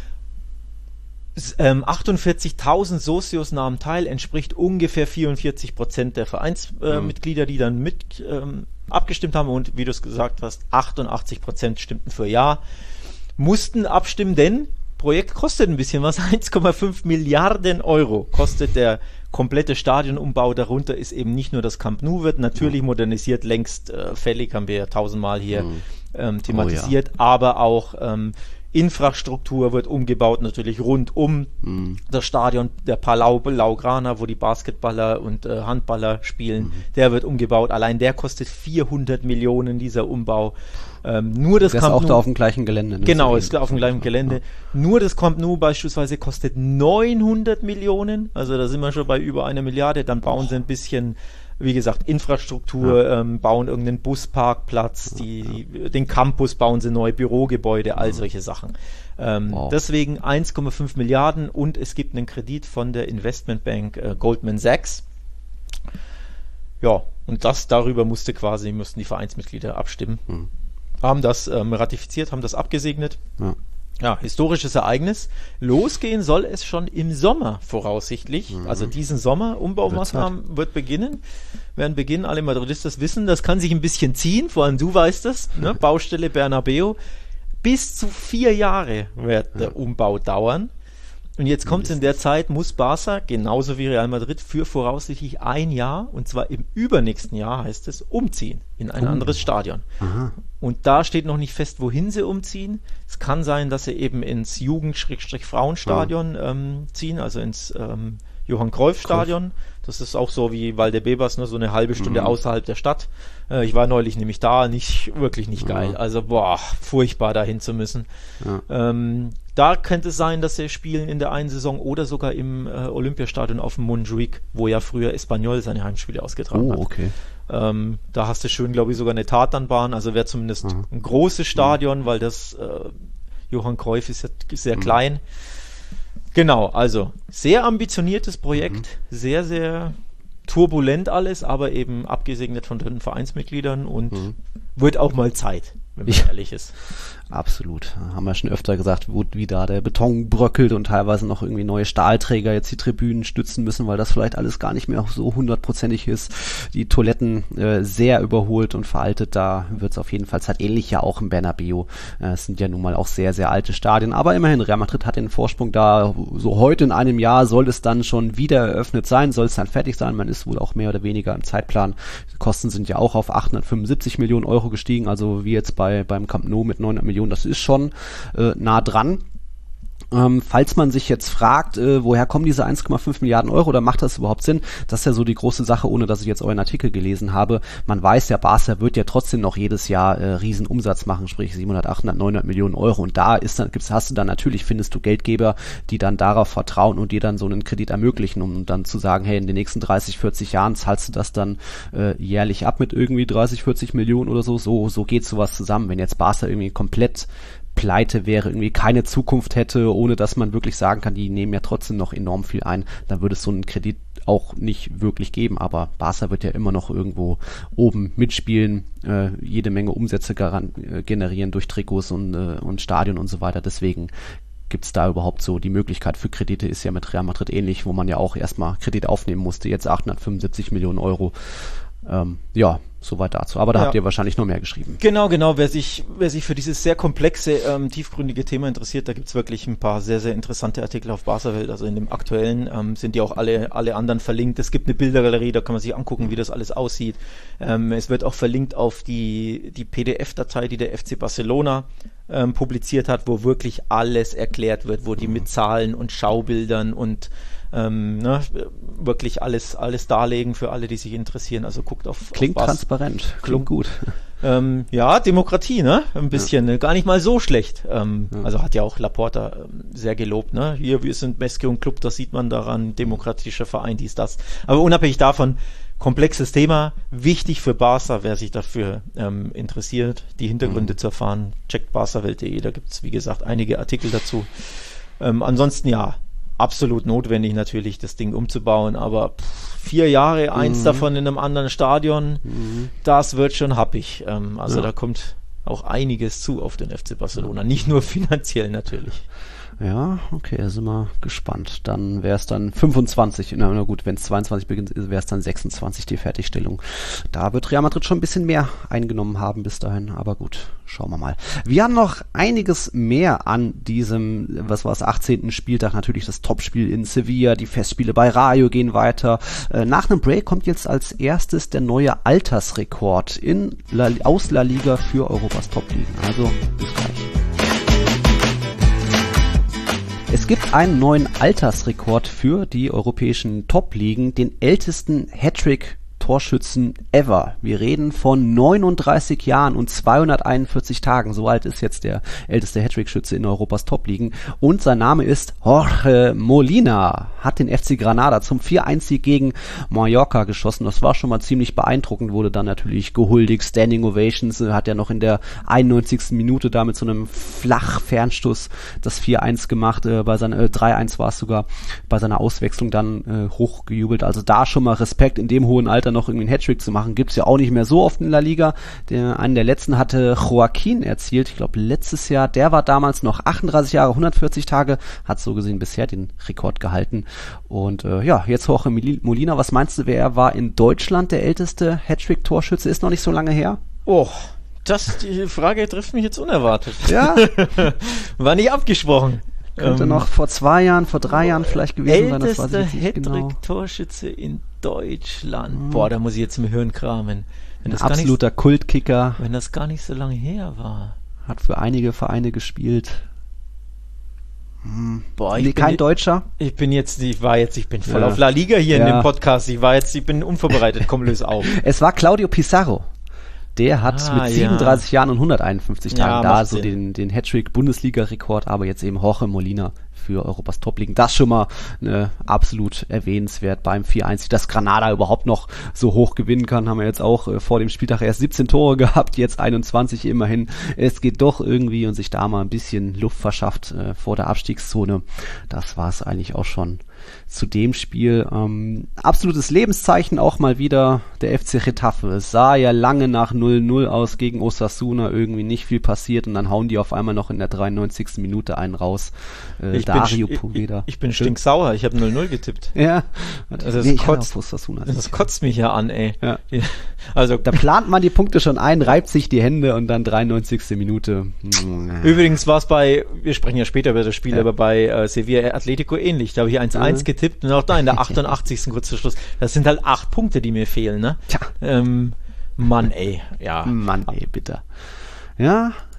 S- ähm, achtundvierzigtausend Socios nahmen teil, entspricht ungefähr vierundvierzig Prozent der Vereinsmitglieder, äh, mhm. die dann mit ähm, abgestimmt haben und wie du es gesagt hast, achtundachtzig Prozent stimmten für Ja, mussten abstimmen, denn Projekt kostet ein bisschen was, eins Komma fünf Milliarden Euro kostet der komplette Stadionumbau, darunter ist eben nicht nur das Camp Nou, wird natürlich modernisiert, längst äh, fällig, haben wir ja tausendmal hier mhm. ähm, thematisiert, oh, ja. aber auch ähm, Infrastruktur wird umgebaut, natürlich rund um mhm. das Stadion, der Palau Blaugrana, wo die Basketballer und äh, Handballer spielen, mhm. der wird umgebaut, allein der kostet vierhundert Millionen, dieser Umbau. Ähm, nur das Camp Nou. Ist auch da auf dem gleichen Gelände. Ne? Genau, ist auf dem gleichen Gelände. Ja. Nur das Camp Nou beispielsweise kostet neunhundert Millionen, also da sind wir schon bei über einer Milliarde, dann bauen oh. sie ein bisschen, wie gesagt, Infrastruktur, ja. ähm, bauen irgendeinen Busparkplatz, ja, die, ja. den Campus bauen sie neu, Bürogebäude, all ja. solche Sachen. Ähm, wow. Deswegen eins Komma fünf Milliarden und es gibt einen Kredit von der Investmentbank äh, Goldman Sachs. Ja, und das darüber musste quasi, mussten die Vereinsmitglieder abstimmen. Mhm. Haben das ähm, ratifiziert, haben das abgesegnet. Ja. Ja, historisches Ereignis. Losgehen soll es schon im Sommer voraussichtlich. Mhm. Also diesen Sommer, Umbaumaßnahmen wird beginnen. Werden beginnen, alle Madridistas wissen, das kann sich ein bisschen ziehen, vor allem du weißt das, ne? Baustelle Bernabeu. Bis zu vier Jahre wird ja. der Umbau dauern. Und jetzt kommt es in der Zeit, muss Barca, genauso wie Real Madrid, für voraussichtlich ein Jahr, und zwar im übernächsten Jahr, heißt es, umziehen in ein oh. anderes Stadion. Aha. Und da steht noch nicht fest, wohin sie umziehen. Es kann sein, dass sie eben ins Jugend-Frauenstadion ja. ähm, ziehen, also ins ähm, Johann-Cruyff-Stadion. Das ist auch so wie Valdebebas, ne, so eine halbe Stunde mhm. außerhalb der Stadt. Äh, ich war neulich nämlich da, nicht wirklich nicht geil. Ja. Also, boah, furchtbar dahin zu müssen. Ja. Ähm, da könnte es sein, dass sie spielen in der einen Saison oder sogar im äh, Olympiastadion auf dem Montjuic, wo ja früher Espanyol seine Heimspiele ausgetragen oh, hat. Okay. Ähm, da hast du schön, glaube ich, sogar eine Tatanbahn, also wäre zumindest mhm. ein großes Stadion, mhm. weil das äh, Johann Cruyff ist ja sehr mhm. klein. Genau, also sehr ambitioniertes Projekt, mhm. sehr, sehr turbulent alles, aber eben abgesegnet von den Vereinsmitgliedern und mhm. wird auch mal Zeit, wenn man ja. ehrlich ist. Absolut. Haben wir schon öfter gesagt, wo, wie da der Beton bröckelt und teilweise noch irgendwie neue Stahlträger jetzt die Tribünen stützen müssen, weil das vielleicht alles gar nicht mehr so hundertprozentig ist. Die Toiletten äh, sehr überholt und veraltet. Da wird es auf jeden Fall Zeit. Ähnlich ja auch im Bernabeu. Äh, es sind ja nun mal auch sehr, sehr alte Stadien. Aber immerhin, Real Madrid hat den Vorsprung da. So heute in einem Jahr soll es dann schon wieder eröffnet sein, soll es dann fertig sein. Man ist wohl auch mehr oder weniger im Zeitplan. Die Kosten sind ja auch auf achthundertfünfundsiebzig Millionen Euro gestiegen, also wie jetzt bei beim Camp Nou mit neunhundert Millionen. Das ist schon äh, nah dran. Ähm, falls man sich jetzt fragt, äh, woher kommen diese eins Komma fünf Milliarden Euro, oder macht das überhaupt Sinn? Das ist ja so die große Sache, ohne dass ich jetzt euren Artikel gelesen habe. Man weiß ja, Barca wird ja trotzdem noch jedes Jahr äh, riesen Umsatz machen, sprich siebenhundert, achthundert, neunhundert Millionen Euro. Und da ist dann, gibt's, hast du dann natürlich, findest du Geldgeber, die dann darauf vertrauen und dir dann so einen Kredit ermöglichen, um dann zu sagen, hey, in den nächsten dreißig, vierzig Jahren zahlst du das dann äh, jährlich ab mit irgendwie dreißig, vierzig Millionen oder so. So, so geht sowas zusammen. Wenn jetzt Barca irgendwie komplett pleite wäre, irgendwie keine Zukunft hätte, ohne dass man wirklich sagen kann, die nehmen ja trotzdem noch enorm viel ein, dann würde es so einen Kredit auch nicht wirklich geben, aber Barca wird ja immer noch irgendwo oben mitspielen, äh, jede Menge Umsätze garan- äh, generieren durch Trikots und, äh, und Stadion und so weiter, deswegen gibt's da überhaupt so die Möglichkeit für Kredite, ist ja mit Real Madrid ähnlich, wo man ja auch erstmal Kredit aufnehmen musste, jetzt achthundertfünfundsiebzig Millionen Euro, ähm, ja, soweit dazu. Aber da ja. habt ihr wahrscheinlich noch mehr geschrieben. Genau, genau. Wer sich, wer sich für dieses sehr komplexe, ähm, tiefgründige Thema interessiert, da gibt's wirklich ein paar sehr, sehr interessante Artikel auf Barca-Welt. Also in dem aktuellen ähm, sind ja auch alle, alle anderen verlinkt. Es gibt eine Bildergalerie, da kann man sich angucken, wie das alles aussieht. Ähm, es wird auch verlinkt auf die, die P D F-Datei, die der F C Barcelona ähm, publiziert hat, wo wirklich alles erklärt wird, wo die mit Zahlen und Schaubildern und Ähm, ne, wirklich alles alles darlegen für alle, die sich interessieren. Also guckt auf klingt auf transparent, klingt gut. Ähm, ja, Demokratie, ne? Ein bisschen, ja. ne? Gar nicht mal so schlecht. Ähm, ja. Also hat ja auch Laporta ähm, sehr gelobt, ne? Hier, wir sind Mesque und Club, das sieht man daran, demokratischer Verein, dies, das. Aber unabhängig davon, komplexes Thema, wichtig für Barca, wer sich dafür ähm, interessiert, die Hintergründe mhm. zu erfahren, checkt barcawelt punkt de, da gibt's wie gesagt einige Artikel dazu. Ähm, ansonsten ja, absolut notwendig natürlich, das Ding umzubauen, aber pff, vier Jahre, eins mhm. davon in einem anderen Stadion, mhm. das wird schon happig. Ähm, also ja. da kommt auch einiges zu auf den F C Barcelona, nicht nur finanziell natürlich. Ja, okay, da sind wir gespannt. Dann wäre es dann fünfundzwanzig, na, na gut, wenn es zweiundzwanzig beginnt, wäre es dann sechsundzwanzig die Fertigstellung. Da wird Real Madrid schon ein bisschen mehr eingenommen haben bis dahin, aber gut, schauen wir mal. Wir haben noch einiges mehr an diesem, was war es, achtzehnten Spieltag, natürlich das Topspiel in Sevilla, die Festspiele bei Rayo gehen weiter. Äh, nach einem Break kommt jetzt als erstes der neue Altersrekord in La, aus La Liga für Europas Top-Ligen. Also, bis gleich. Es gibt einen neuen Altersrekord für die europäischen Top-Ligen, den ältesten Hattrick Torschützen ever. Wir reden von neununddreißig Jahren und zweihunderteinundvierzig Tagen. So alt ist jetzt der älteste Hattrick-Schütze in Europas Top-Ligen. Und sein Name ist Jorge Molina. Hat den F C Granada zum vier eins Sieg gegen Mallorca geschossen. Das war schon mal ziemlich beeindruckend. Wurde dann natürlich gehuldigt. Standing Ovations. Hat er noch in der einundneunzigsten Minute da mit so einem Flach-Fernstoß das vier eins gemacht. Äh, bei seiner, äh, drei eins war es sogar. Bei seiner Auswechslung dann äh, hochgejubelt. Also da schon mal Respekt, in dem hohen Alter noch irgendwie einen Hattrick zu machen, gibt's ja auch nicht mehr so oft in La Liga. Der, einen der letzten hatte Joaquin erzielt, ich glaube letztes Jahr, der war damals noch achtunddreißig Jahre, hundertvierzig Tage, hat so gesehen bisher den Rekord gehalten. Und äh, ja, jetzt Jorge Molina, was meinst du, wer war in Deutschland der älteste Hattrick-Torschütze? Ist noch nicht so lange her? Oh, das, die Frage trifft mich jetzt unerwartet. Ja. War nicht abgesprochen. Könnte ähm, noch vor zwei Jahren, vor drei Jahren vielleicht gewesen sein. Das weiß ich nicht genau. Ältester Hattrick-Torschütze in Deutschland. Mhm. Boah, da muss ich jetzt im Hirn kramen. Wenn das Ein absoluter nicht, Kultkicker. Wenn das gar nicht so lange her war. Hat für einige Vereine gespielt. Hm. Boah, ich nee, bin kein Deutscher. Ich bin jetzt, ich war jetzt, ich bin voll ja. auf La Liga hier ja. in dem Podcast. Ich war jetzt, ich bin unvorbereitet. Komm, löse auf. Es war Claudio Pizarro. Der hat ah, mit siebenunddreißig ja. Jahren und hunderteinundfünfzig Tagen ja, da so den, den Hattrick-Bundesliga-Rekord, aber jetzt eben Jorge Molina für Europas Top-Ligen. Das schon mal ne, absolut erwähnenswert beim vier eins. Dass Granada überhaupt noch so hoch gewinnen kann, haben wir jetzt auch äh, vor dem Spieltag erst siebzehn Tore gehabt, jetzt einundzwanzig immerhin. Es geht doch irgendwie und sich da mal ein bisschen Luft verschafft äh, vor der Abstiegszone. Das war es eigentlich auch schon zu dem Spiel. Ähm, absolutes Lebenszeichen auch mal wieder der F C Getafe. Es sah ja lange nach null null aus gegen Osasuna, irgendwie nicht viel passiert und dann hauen die auf einmal noch in der dreiundneunzigsten Minute einen raus. Äh, ich, Dario bin, Poveda. ich, ich bin stinksauer, ich habe null null getippt. Ja. Also das, nee, kotzt, Osasuna das kotzt mich ja an, ey. Ja. Also da plant man die Punkte schon ein, reibt sich die Hände und dann dreiundneunzigste Minute. Übrigens war es bei, wir sprechen ja später über das Spiel, ja. aber bei äh, Sevilla Atletico ähnlich. Da habe ich eins eins mhm. getippt und auch da in der achtundachtzigsten kurz zu Schluss. Das sind halt acht Punkte, die mir fehlen, ne? Tja. Ähm, Mann, ey. Ja. Mann, ey, bitter. Ja,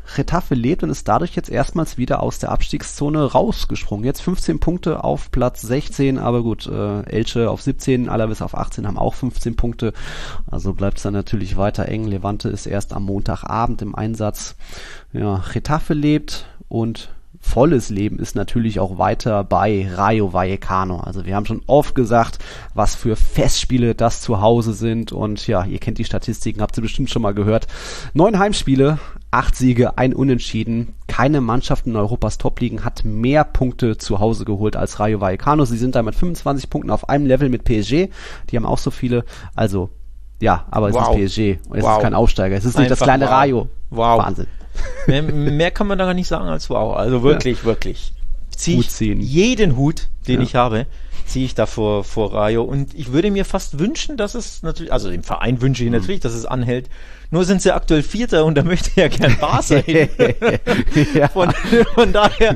Getafe lebt und ist dadurch jetzt erstmals wieder aus der Abstiegszone rausgesprungen. Jetzt fünfzehn Punkte auf Platz sechzehn, aber gut, äh, Elche auf siebzehn, Alaves auf achtzehn, haben auch fünfzehn Punkte. Also bleibt es dann natürlich weiter eng. Levante ist erst am Montagabend im Einsatz. Ja, Getafe lebt und volles Leben ist natürlich auch weiter bei Rayo Vallecano. Also wir haben schon oft gesagt, was für Festspiele das zu Hause sind und ja, ihr kennt die Statistiken, habt ihr bestimmt schon mal gehört. Neun Heimspiele, acht Siege, ein Unentschieden. Keine Mannschaft in Europas Top-Ligen hat mehr Punkte zu Hause geholt als Rayo Vallecano. Sie sind da mit fünfundzwanzig Punkten auf einem Level mit P S G. Die haben auch so viele, also ja, aber es wow. ist P S G und es wow. ist kein Aufsteiger. Es ist nicht Einfach das kleine wow. Rayo. Wow. Wahnsinn. Mehr, mehr kann man da gar nicht sagen als wow. Also wirklich, ja. wirklich. Zieh ich jeden Hut, den ja. ich habe, ziehe ich da vor, vor Rayo. Und ich würde mir fast wünschen, dass es natürlich, also dem Verein wünsche ich natürlich, dass es anhält. Nur sind sie aktuell Vierter und da möchte ja gern Barca hin. ja. von, von daher,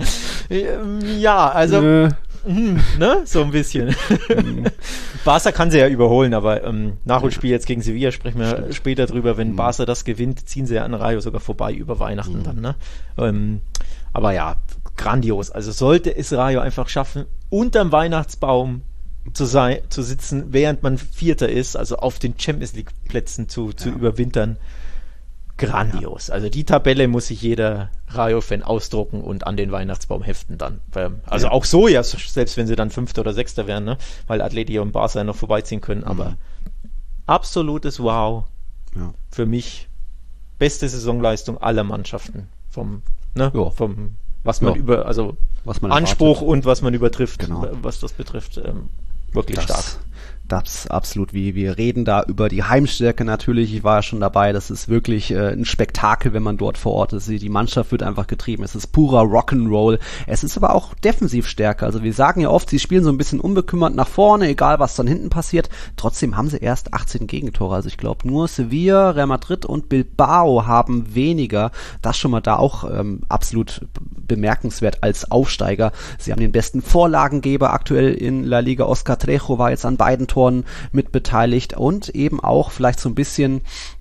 ja, also... Nö. Hm, ne? So ein bisschen. Barca kann sie ja überholen, aber ähm, Nachholspiel jetzt gegen Sevilla, sprechen wir Stimmt. später drüber. Wenn mhm. Barca das gewinnt, ziehen sie ja an Rayo sogar vorbei über Weihnachten mhm. dann. Ne? Ähm, aber ja, grandios. Also sollte es Rayo einfach schaffen, unterm Weihnachtsbaum zu sein, zu sitzen, während man Vierter ist, also auf den Champions League Plätzen zu, zu ja. überwintern. Grandios. Also die Tabelle muss sich jeder Rayo-Fan ausdrucken und an den Weihnachtsbaum heften dann. Also ja. auch so, ja, selbst wenn sie dann Fünfter oder Sechster wären, ne? Weil Atleti und Barca noch vorbeiziehen können, aber mhm. absolutes Wow. Ja. Für mich beste Saisonleistung aller Mannschaften. Vom, ne? Ja. Vom, was man ja. über, also was man Anspruch erwartet. Und was man übertrifft, genau. was das betrifft, ähm, wirklich das. stark. Das absolut, wie wir reden da über die Heimstärke natürlich, ich war ja schon dabei, das ist wirklich äh, ein Spektakel, wenn man dort vor Ort ist, die Mannschaft wird einfach getrieben, es ist purer Rock'n'Roll, es ist aber auch Defensivstärke, also wir sagen ja oft, sie spielen so ein bisschen unbekümmert nach vorne, egal was dann hinten passiert, trotzdem haben sie erst achtzehn Gegentore, also ich glaube nur Sevilla, Real Madrid und Bilbao haben weniger, das schon mal da auch ähm, absolut bemerkenswert als Aufsteiger, sie haben den besten Vorlagengeber aktuell in La Liga, Oscar Trejo war jetzt an beiden Toren mit beteiligt und eben auch vielleicht so ein bisschen,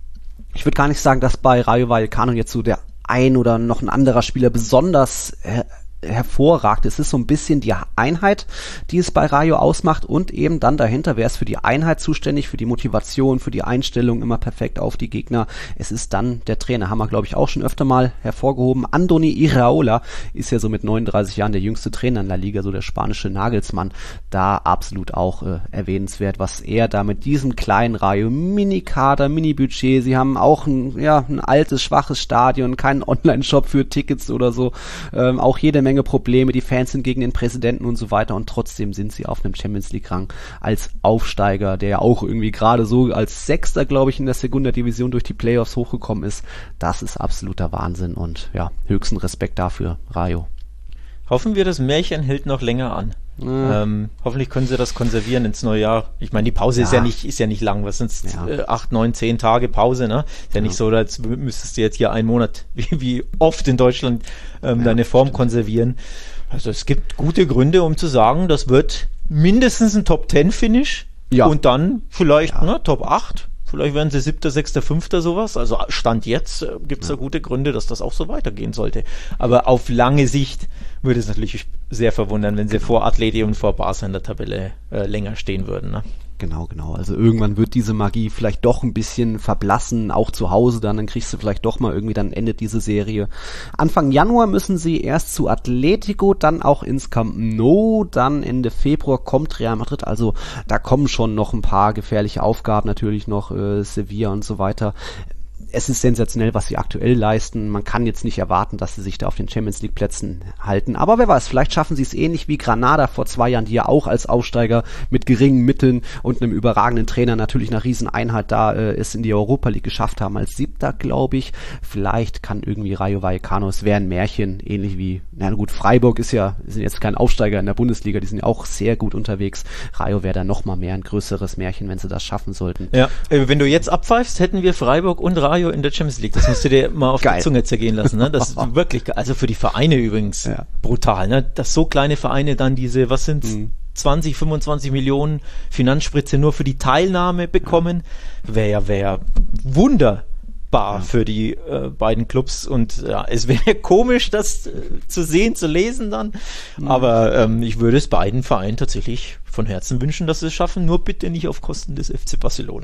ich würde gar nicht sagen, dass bei Rayo Vallecano jetzt so der ein oder noch ein anderer Spieler besonders her- hervorragt. Es ist so ein bisschen die Einheit, die es bei Rayo ausmacht und eben dann dahinter, wer ist für die Einheit zuständig, für die Motivation, für die Einstellung immer perfekt auf die Gegner. Es ist dann der Trainer, haben wir glaube ich auch schon öfter mal hervorgehoben. Andoni Iraola ist ja so mit neununddreißig Jahren der jüngste Trainer in der Liga, so der spanische Nagelsmann. Da absolut auch äh, erwähnenswert, was er da mit diesem kleinen Rayo, Mini-Kader, Mini-Budget, sie haben auch ein, ja, ein altes, schwaches Stadion, keinen Online-Shop für Tickets oder so, ähm, auch jede Menge Probleme, die Fans sind gegen den Präsidenten und so weiter und trotzdem sind sie auf einem Champions League Rang als Aufsteiger, der ja auch irgendwie gerade so als Sechster, glaube ich, in der Segunda Division durch die Playoffs hochgekommen ist. Das ist absoluter Wahnsinn und ja, höchsten Respekt dafür, Rayo. Hoffen wir, das Märchen hält noch länger an. Mhm. Ähm, hoffentlich können sie das konservieren ins neue Jahr. Ich meine, die Pause ja. ist ja nicht ist ja nicht lang. Was sind es? Ja. Äh, acht, neun, zehn Tage Pause, ne? Ist ja, ja nicht so, als müsstest du jetzt hier einen Monat, wie, wie oft in Deutschland, ähm, ja, deine Form stimmt. konservieren. Also es gibt gute Gründe, um zu sagen, das wird mindestens ein Top-Ten-Finish ja. und dann vielleicht ja. ne, Top acht. Vielleicht werden sie siebter, sechster, fünfter sowas. Also Stand jetzt äh, gibt es ja. da gute Gründe, dass das auch so weitergehen sollte. Aber auf lange Sicht würde es natürlich sehr verwundern, wenn sie genau. vor Atleti und vor Barca in der Tabelle äh, länger stehen würden. Ne? Genau, genau. Also irgendwann wird diese Magie vielleicht doch ein bisschen verblassen, auch zu Hause dann, dann kriegst du vielleicht doch mal irgendwie, dann endet diese Serie. Anfang Januar müssen sie erst zu Atletico, dann auch ins Camp Nou, dann Ende Februar kommt Real Madrid, also da kommen schon noch ein paar gefährliche Aufgaben, natürlich noch äh, Sevilla und so weiter. Es ist sensationell, was sie aktuell leisten. Man kann jetzt nicht erwarten, dass sie sich da auf den Champions League Plätzen halten. Aber wer weiß, vielleicht schaffen sie es ähnlich wie Granada vor zwei Jahren, die ja auch als Aufsteiger mit geringen Mitteln und einem überragenden Trainer natürlich nach Rieseneinheit da äh, es in die Europa League geschafft haben. Als Siebter, glaube ich. Vielleicht kann irgendwie Rayo Vallecano, es wäre ein Märchen, ähnlich wie, na gut, Freiburg ist ja, sind jetzt kein Aufsteiger in der Bundesliga, die sind ja auch sehr gut unterwegs. Rayo wäre da nochmal mehr ein größeres Märchen, wenn sie das schaffen sollten. Ja, äh, wenn du jetzt abpfeifst, hätten wir Freiburg und Rayo in der Champions League. Das musst du dir mal auf Geil. die Zunge zergehen lassen. Ne? Das ist wirklich, also für die Vereine übrigens ja. brutal. Ne? Dass so kleine Vereine dann diese, was sind mhm. zwanzig, fünfundzwanzig Millionen Finanzspritze nur für die Teilnahme bekommen, wäre ja wär Wunder. fruchtbar ja. für die äh, beiden Clubs und ja, es wäre komisch, das äh, zu sehen, zu lesen dann, mhm. aber ähm, ich würde es beiden Vereinen tatsächlich von Herzen wünschen, dass sie es schaffen, nur bitte nicht auf Kosten des F C Barcelona.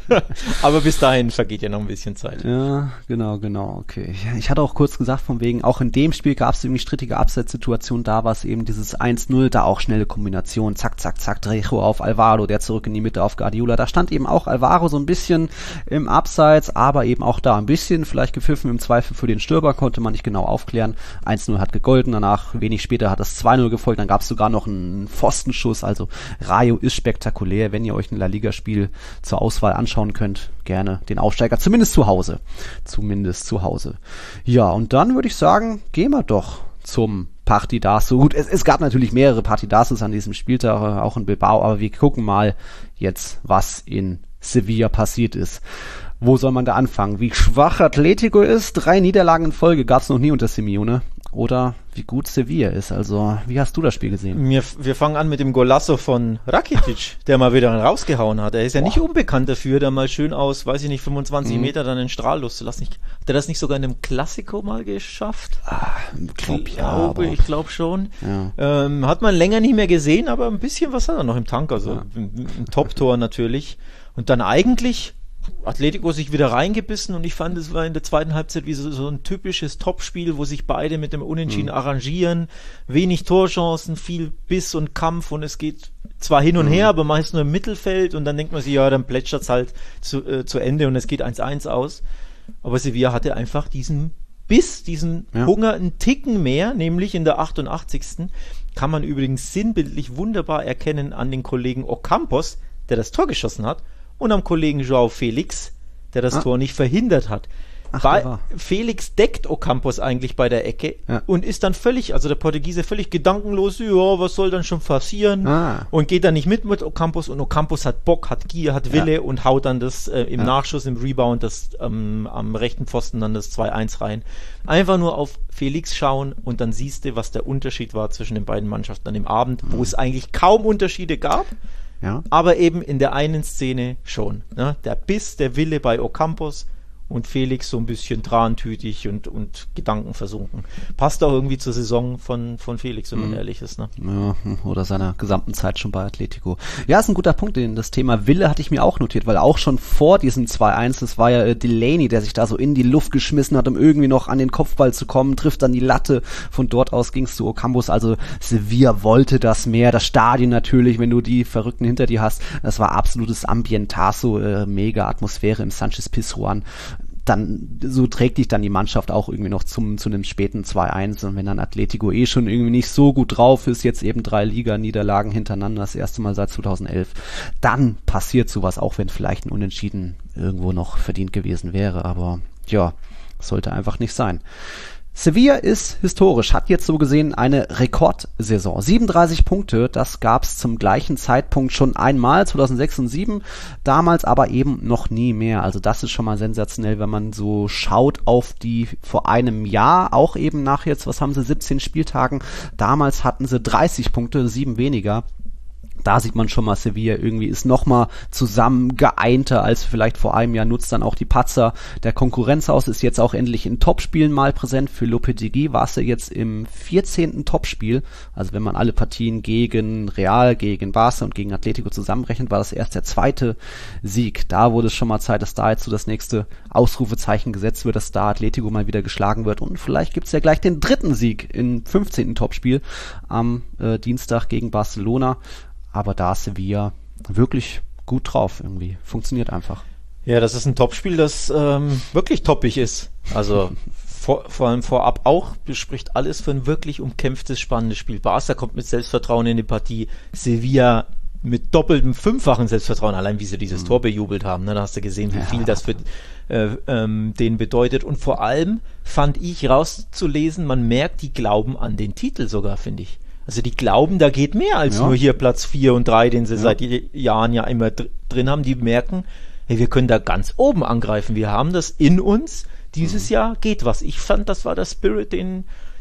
Aber bis dahin vergeht ja noch ein bisschen Zeit. Ja, genau, genau, okay. Ich hatte auch kurz gesagt, von wegen, auch in dem Spiel gab es irgendwie strittige Abseitssituationen, da war es eben dieses eins null, da auch schnelle Kombination, zack, zack, zack, Trejo auf Alvaro, der zurück in die Mitte auf Guardiola, da stand eben auch Alvaro so ein bisschen im Abseits, aber eben auch da ein bisschen, vielleicht gepfiffen, im Zweifel für den Stürmer, konnte man nicht genau aufklären. eins null hat gegolten, danach, wenig später hat das zwei null gefolgt, dann gab es sogar noch einen Pfostenschuss, also Rayo ist spektakulär, wenn ihr euch ein La Liga-Spiel zur Auswahl anschauen könnt, gerne den Aufsteiger, zumindest zu Hause, zumindest zu Hause. Ja, und dann würde ich sagen, gehen wir doch zum Partidazo. Gut, es, es gab natürlich mehrere Partidazos an diesem Spieltag, auch in Bilbao, aber wir gucken mal jetzt, was in Sevilla passiert ist. Wo soll man da anfangen? Wie schwach Atletico ist, drei Niederlagen in Folge gab es noch nie unter Simeone. Oder wie gut Sevilla ist. Also, wie hast du das Spiel gesehen? Wir, wir fangen an mit dem Golasso von Rakitic, der mal wieder rausgehauen hat. Er ist ja Boah. nicht unbekannt dafür, da mal schön aus, weiß ich nicht, fünfundzwanzig mhm. Meter dann den Strahl loszulassen. Hat er das nicht sogar in einem Klassiko mal geschafft? Ah, ich glaube ja. Glaube, ich glaube schon. Ja. Ähm, hat man länger nicht mehr gesehen, aber ein bisschen was hat er noch im Tank. Also ja. ein, ein Top-Tor natürlich. Und dann eigentlich Atletico sich wieder reingebissen und ich fand, es war in der zweiten Halbzeit wie so, so ein typisches Topspiel, wo sich beide mit dem Unentschieden mhm. arrangieren, wenig Torchancen, viel Biss und Kampf und es geht zwar hin und mhm. her, aber meist nur im Mittelfeld und dann denkt man sich, ja, dann plätschert es halt zu, äh, zu Ende und es geht eins eins aus. Aber Sevilla hatte einfach diesen Biss, diesen ja. Hunger einen Ticken mehr, nämlich in der achtundachtzigsten kann man übrigens sinnbildlich wunderbar erkennen an den Kollegen Ocampos, der das Tor geschossen hat, und am Kollegen Joao Felix, der das ah. Tor nicht verhindert hat. Ach, bei, Felix deckt Ocampos eigentlich bei der Ecke ja. und ist dann völlig, also der Portugiese völlig gedankenlos, ja, was soll dann schon passieren? Ah. Und geht dann nicht mit mit Ocampos und Ocampos hat Bock, hat Gier, hat Wille ja. und haut dann das äh, im ja. Nachschuss, im Rebound das ähm, am rechten Pfosten dann das zwei eins rein. Einfach nur auf Felix schauen und dann siehst du, was der Unterschied war zwischen den beiden Mannschaften an dem Abend, mhm. wo es eigentlich kaum Unterschiede gab. Ja. Aber eben in der einen Szene schon. Ne? Der Biss, der Wille bei Ocampos und Felix so ein bisschen trantütig und, und gedankenversunken. Passt auch irgendwie zur Saison von, von Felix, wenn man mm. ehrlich ist. Ne? Ja, oder seiner gesamten Zeit schon bei Atletico. Ja, ist ein guter Punkt, denn das Thema Wille hatte ich mir auch notiert, weil auch schon vor diesem zwei eins, das war ja äh, Delaney, der sich da so in die Luft geschmissen hat, um irgendwie noch an den Kopfball zu kommen, trifft dann die Latte, von dort aus ging es zu Ocampos, also Sevilla wollte das mehr, das Stadion natürlich, wenn du die Verrückten hinter dir hast, das war absolutes Ambientazo, äh, mega Atmosphäre im Sanchez Pizjuan. Dann, so trägt dich dann die Mannschaft auch irgendwie noch zum, zu einem späten zwei eins und wenn dann Atletico eh schon irgendwie nicht so gut drauf ist, jetzt eben drei Liga-Niederlagen hintereinander, das erste Mal seit zweitausendelf, dann passiert sowas, auch wenn vielleicht ein Unentschieden irgendwo noch verdient gewesen wäre, aber ja, sollte einfach nicht sein. Sevilla ist historisch, hat jetzt so gesehen eine Rekordsaison. siebenunddreißig Punkte, das gab's zum gleichen Zeitpunkt schon einmal, zweitausendsechs und zweitausendsieben, damals aber eben noch nie mehr. Also das ist schon mal sensationell, wenn man so schaut auf die vor einem Jahr, auch eben nach jetzt, was haben sie, siebzehn Spieltagen, damals hatten sie dreißig Punkte, sieben weniger. Da sieht man schon mal, Sevilla irgendwie ist noch mal zusammen geeinter als vielleicht vor einem Jahr, nutzt dann auch die Patzer der Konkurrenz aus, ist jetzt auch endlich in Topspielen mal präsent. Für Lopetegui war es ja jetzt im vierzehnten Topspiel, also wenn man alle Partien gegen Real, gegen Barca und gegen Atletico zusammenrechnet, war das erst der zweite Sieg. Da wurde es schon mal Zeit, dass da jetzt so das nächste Ausrufezeichen gesetzt wird, dass da Atletico mal wieder geschlagen wird und vielleicht gibt's ja gleich den dritten Sieg im fünfzehnten Topspiel am äh, Dienstag gegen Barcelona. Aber da ist Sevilla wirklich gut drauf irgendwie. Funktioniert einfach. Ja, das ist ein Topspiel, das ähm, wirklich toppig ist. Also vor, vor allem vorab auch bespricht alles für ein wirklich umkämpftes, spannendes Spiel. Barca kommt mit Selbstvertrauen in die Partie. Sevilla mit doppeltem, fünffachen Selbstvertrauen, allein wie sie dieses mhm. Tor bejubelt haben. Ne? Da hast du gesehen, wie ja. viel das für äh, ähm, den bedeutet. Und vor allem fand ich rauszulesen, man merkt, die glauben an den Titel sogar, finde ich. Also die glauben, da geht mehr als ja. nur hier Platz vier und drei, den sie ja. seit Jahren ja immer dr- drin haben. Die merken, hey, wir können da ganz oben angreifen. Wir haben das in uns. Dieses mhm. Jahr geht was. Ich fand, das war der Spirit, den,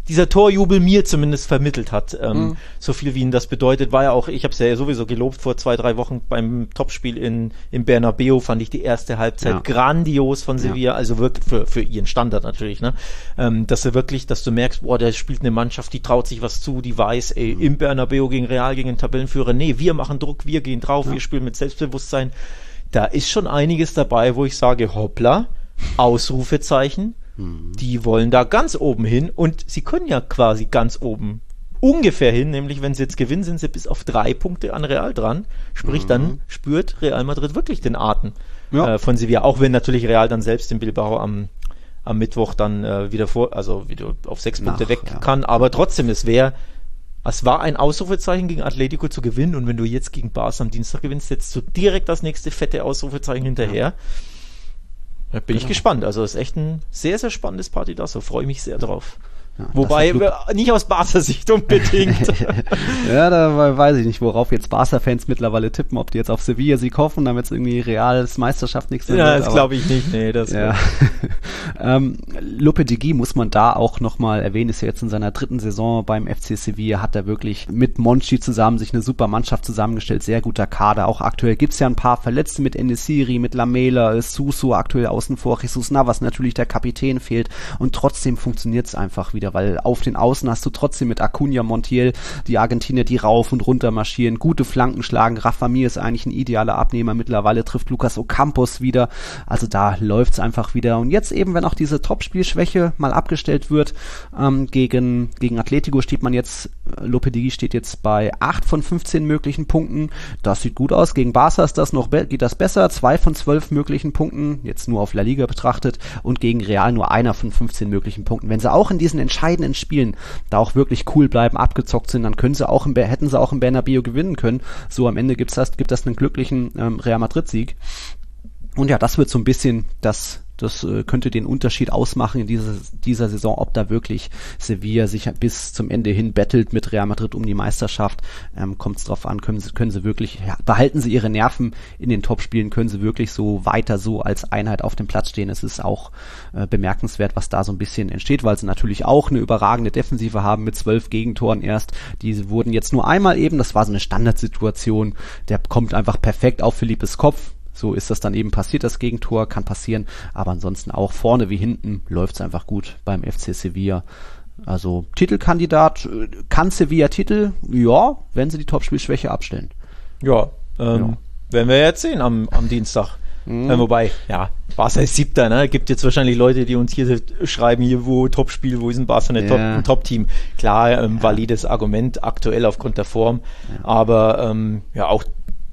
dieser Torjubel mir zumindest vermittelt hat. Ähm, mhm. So viel wie ihn das bedeutet, war ja auch, ich habe es ja sowieso gelobt vor zwei, drei Wochen beim Topspiel in, in Bernabeu, fand ich die erste Halbzeit ja. grandios von Sevilla, ja. also wirklich für, für ihren Standard natürlich, ne? Ähm, dass er wirklich, dass du merkst, boah, der spielt eine Mannschaft, die traut sich was zu, die weiß, ey, mhm. im Bernabeu gegen Real, gegen den Tabellenführer, nee, wir machen Druck, wir gehen drauf, ja. wir spielen mit Selbstbewusstsein. Da ist schon einiges dabei, wo ich sage, hoppla, Ausrufezeichen, die wollen da ganz oben hin und sie können ja quasi ganz oben ungefähr hin, nämlich wenn sie jetzt gewinnen, sind sie bis auf drei Punkte an Real dran, sprich mhm. dann spürt Real Madrid wirklich den Atem ja. äh, von Sevilla, auch wenn natürlich Real dann selbst in Bilbao am, am Mittwoch dann äh, wieder vor, also wieder auf sechs Nach, Punkte weg ja. kann, aber trotzdem, es wäre es war ein Ausrufezeichen gegen Atletico zu gewinnen und wenn du jetzt gegen Barca am Dienstag gewinnst, setzt du direkt das nächste fette Ausrufezeichen hinterher. Ja. Da bin genau. ich gespannt. Also es ist echt ein sehr, sehr spannendes Partidazo. So freue ich mich sehr drauf. Ja, Wobei, nicht aus Barca-Sicht unbedingt. Ja, da weiß ich nicht, worauf jetzt Barca-Fans mittlerweile tippen, ob die jetzt auf Sevilla-Sieg hoffen, damit es irgendwie Reals Meisterschaft nichts mehr Ja, wird, das glaube ich nicht. Nee, das ja. ähm, Lopetegui muss man da auch nochmal erwähnen, ist ja jetzt in seiner dritten Saison beim F C Sevilla, hat er wirklich mit Monchi zusammen sich eine super Mannschaft zusammengestellt, sehr guter Kader. Auch aktuell gibt's ja ein paar Verletzte mit En-Nesyri, mit Lamela, Suso aktuell außen vor, Jesus Navas natürlich der Kapitän fehlt und trotzdem funktioniert's einfach wieder, weil auf den Außen hast du trotzdem mit Acuna, Montiel, die Argentinier, die rauf und runter marschieren, gute Flanken schlagen. Rafa Mir ist eigentlich ein idealer Abnehmer. Mittlerweile trifft Lucas Ocampos wieder. Also da läuft's einfach wieder. Und jetzt eben, wenn auch diese Topspielschwäche mal abgestellt wird, ähm, gegen, gegen Atletico steht man jetzt, Lopetegui steht jetzt bei acht von fünfzehn möglichen Punkten. Das sieht gut aus. Gegen Barca ist das noch, be- geht das besser. zwei von zwölf möglichen Punkten, jetzt nur auf La Liga betrachtet. Und gegen Real nur einer von fünfzehn möglichen Punkten. Wenn sie auch in diesen entscheidenden Spielen da auch wirklich cool bleiben, abgezockt sind, dann können sie auch im, hätten sie auch im Bernabeu gewinnen können. So am Ende gibt's das, gibt das einen glücklichen ähm, Real Madrid-Sieg. Und ja, das wird so ein bisschen das Das äh, könnte den Unterschied ausmachen in dieser, dieser Saison, ob da wirklich Sevilla sich bis zum Ende hin bettelt mit Real Madrid um die Meisterschaft. Ähm, kommt es drauf an, können sie, können sie wirklich, ja, behalten sie ihre Nerven in den Topspielen, können sie wirklich so weiter so als Einheit auf dem Platz stehen. Es ist auch äh, bemerkenswert, was da so ein bisschen entsteht, weil sie natürlich auch eine überragende Defensive haben mit zwölf Gegentoren erst. Die wurden jetzt nur einmal eben, das war so eine Standardsituation, der kommt einfach perfekt auf Felipes Kopf. So ist das dann eben passiert, das Gegentor kann passieren, aber ansonsten auch vorne wie hinten läuft es einfach gut beim F C Sevilla. Also Titelkandidat, kann Sevilla Titel? Ja, wenn sie die Topspielschwäche abstellen. Ja, ähm, ja. werden wir jetzt sehen am, am Dienstag. Mhm. Äh, wobei, ja, Barca ist Siebter, ne? Gibt jetzt wahrscheinlich Leute, die uns hier schreiben, hier wo Topspiel, wo ist ein Barca ein, ja. Top, ein Top-Team? Klar, ähm, ja. valides Argument aktuell aufgrund der Form, ja. aber ähm, ja auch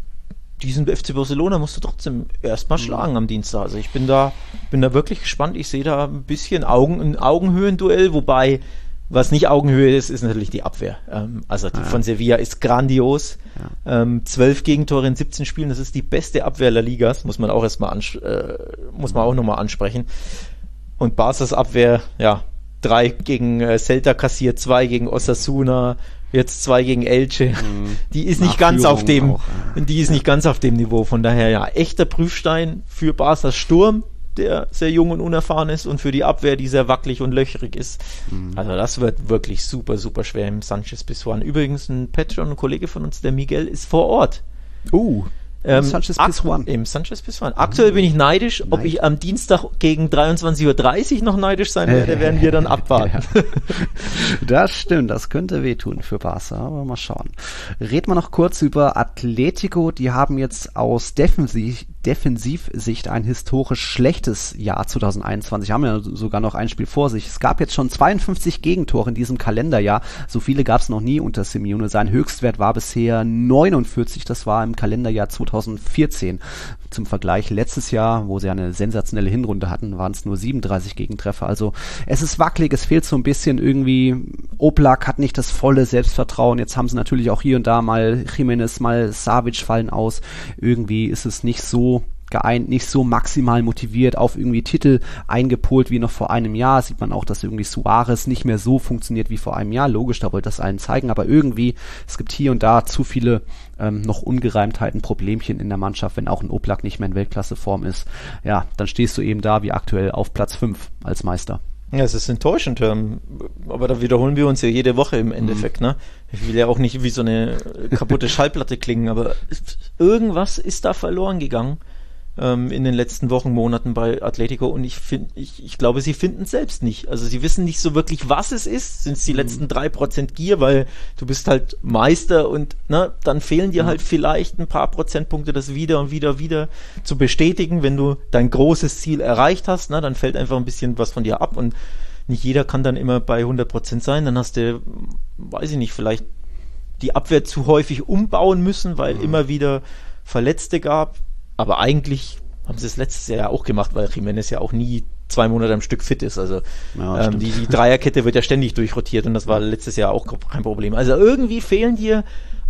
diesen F C Barcelona musst du trotzdem erstmal schlagen am Dienstag. Also ich bin da, bin da wirklich gespannt. Ich sehe da ein bisschen Augen, ein Augenhöhenduell, wobei was nicht Augenhöhe ist, ist natürlich die Abwehr. Ähm, also die ja. von Sevilla ist grandios. Ja. Ähm, zwölf Gegentore in siebzehn Spielen, das ist die beste Abwehr der Ligas, muss man auch erstmal ans- äh, muss man auch nochmal ansprechen. Und Barca's Abwehr, ja, drei gegen äh, Celta kassiert, zwei gegen Osasuna, jetzt zwei gegen Elche, mhm. die ist nicht ganz auf dem, auch, ja. die ist nicht ganz auf dem Niveau, von daher ja, echter Prüfstein für Barca's Sturm, der sehr jung und unerfahren ist und für die Abwehr, die sehr wackelig und löchrig ist. Mhm. Also das wird wirklich super, super schwer im Sanchez Pizjuan. Übrigens ein Patreon, ein Kollege von uns, der Miguel, ist vor Ort. Uh. Ähm, Sanchez Pizjuan. Im Sanchez Pizjuan. Aktuell bin ich neidisch. Ob ich am Dienstag gegen dreiundzwanzig Uhr dreißig noch neidisch sein werde, werden wir dann abwarten. Ja. Das stimmt, das könnte wehtun für Barca, aber mal schauen. Reden wir noch kurz über Atletico. Die haben jetzt aus Defensiv, Defensivsicht ein historisch schlechtes Jahr zwanzig einundzwanzig. Haben ja sogar noch ein Spiel vor sich. Es gab jetzt schon zweiundfünfzig Gegentore in diesem Kalenderjahr. So viele gab es noch nie unter Simeone. Sein Höchstwert war bisher neunundvierzig. Das war im Kalenderjahr zweitausendvierzehn. Zum Vergleich letztes Jahr, wo sie eine sensationelle Hinrunde hatten, waren es nur siebenunddreißig Gegentreffer. Also es ist wackelig, es fehlt so ein bisschen irgendwie. Oblak hat nicht das volle Selbstvertrauen. Jetzt haben sie natürlich auch hier und da mal Jimenez, mal Savic fallen aus. Irgendwie ist es nicht so geeint, nicht so maximal motiviert auf irgendwie Titel eingepolt wie noch vor einem Jahr. Sieht man auch, dass irgendwie Suarez nicht mehr so funktioniert wie vor einem Jahr. Logisch, da wollte das allen zeigen, aber irgendwie, es gibt hier und da zu viele ähm, noch Ungereimtheiten, Problemchen in der Mannschaft, wenn auch ein Oblak nicht mehr in Weltklasseform ist. Ja, dann stehst du eben da wie aktuell auf Platz fünf als Meister. Ja, es ist enttäuschend, aber da wiederholen wir uns ja jede Woche im Endeffekt, mhm. ne? Ich will ja auch nicht wie so eine kaputte Schallplatte klingen, aber irgendwas ist da verloren gegangen ähm, in den letzten Wochen, Monaten bei Atletico und ich finde, ich, ich glaube, sie finden es selbst nicht. Also sie wissen nicht so wirklich, was es ist. Sind es die mhm. letzten drei Prozent Gier, weil du bist halt Meister und ne, dann fehlen dir mhm. halt vielleicht ein paar Prozentpunkte, das wieder und wieder, wieder zu bestätigen, wenn du dein großes Ziel erreicht hast, ne, dann fällt einfach ein bisschen was von dir ab und nicht jeder kann dann immer bei hundert Prozent sein, dann hast du, weiß ich nicht, vielleicht die Abwehr zu häufig umbauen müssen, weil mhm. immer wieder Verletzte gab, aber eigentlich haben sie es letztes Jahr ja auch gemacht, weil Jimenez ja auch nie zwei Monate am Stück fit ist, also ja, ähm, die, die Dreierkette wird ja ständig durchrotiert und das war letztes Jahr auch kein Problem. Also irgendwie fehlen dir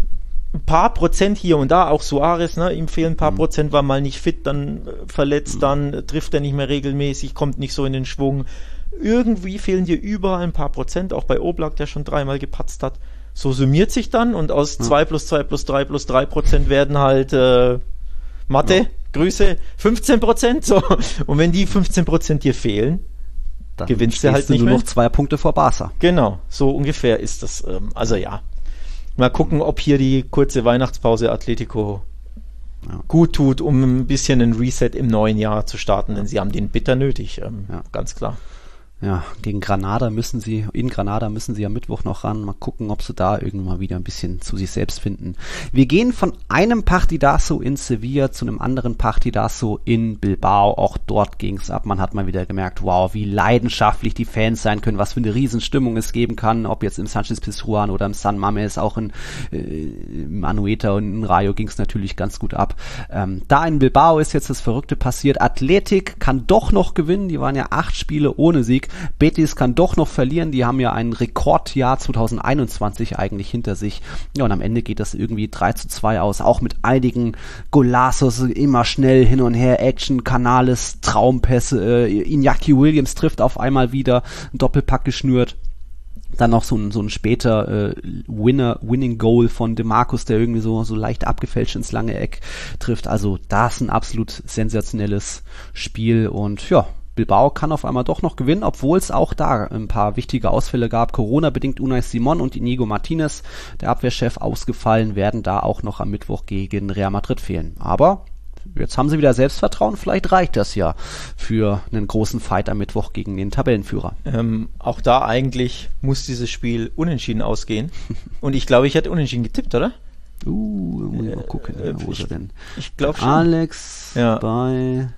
ein paar Prozent hier und da, auch Suarez, ne, ihm fehlen ein paar mhm. Prozent, war mal nicht fit, dann verletzt, mhm. dann trifft er nicht mehr regelmäßig, kommt nicht so in den Schwung. Irgendwie fehlen dir überall ein paar Prozent, auch bei Oblak, der schon dreimal gepatzt hat. So summiert sich dann und aus ja. zwei plus zwei plus drei plus drei Prozent werden halt äh, Mathe, ja. Grüße, fünfzehn Prozent. So. Und wenn die fünfzehn Prozent dir fehlen, dann gewinnst du halt nicht nur mehr. noch zwei Punkte vor Barca. Genau, so ungefähr ist das. Ähm, also ja, mal gucken, ob hier die kurze Weihnachtspause Atletico ja. gut tut, um ein bisschen ein Reset im neuen Jahr zu starten, denn sie haben den bitter nötig, ähm, ja. ganz klar. Ja, gegen Granada müssen sie, in Granada müssen sie am Mittwoch noch ran. Mal gucken, ob sie da irgendwann mal wieder ein bisschen zu sich selbst finden. Wir gehen von einem Partidazo in Sevilla zu einem anderen Partidazo in Bilbao. Auch dort ging's ab. Man hat mal wieder gemerkt, wow, wie leidenschaftlich die Fans sein können, was für eine Riesenstimmung es geben kann, ob jetzt im Sánchez-Pizjuán oder im San Mamés, auch in, äh, im Anoeta und in Rayo ging's natürlich ganz gut ab. Ähm, da in Bilbao ist jetzt das Verrückte passiert. Athletic kann doch noch gewinnen. Die waren ja acht Spiele ohne Sieg. Betis kann doch noch verlieren, die haben ja ein Rekordjahr zwanzig einundzwanzig eigentlich hinter sich. Ja, und am Ende geht das irgendwie drei zu zwei aus, auch mit einigen Golazos, immer schnell hin und her, Action, Canales, Traumpässe, äh, Iñaki Williams trifft auf einmal wieder, ein Doppelpack geschnürt. Dann noch so ein, so ein später äh, Winner, Winning Goal von DeMarcus, der irgendwie so, so leicht abgefälscht ins lange Eck trifft. Also das ist ein absolut sensationelles Spiel und ja, Bilbao kann auf einmal doch noch gewinnen, obwohl es auch da ein paar wichtige Ausfälle gab. Corona-bedingt Unai Simon und Inigo Martinez, der Abwehrchef, ausgefallen, werden da auch noch am Mittwoch gegen Real Madrid fehlen. Aber jetzt haben sie wieder Selbstvertrauen, vielleicht reicht das ja für einen großen Fight am Mittwoch gegen den Tabellenführer. Ähm, auch da eigentlich muss dieses Spiel unentschieden ausgehen. Und ich glaube, ich hätte unentschieden getippt, oder? Uh, muss ich mal gucken, äh, wo ist er denn? Ich glaube schon. Alex ja. bei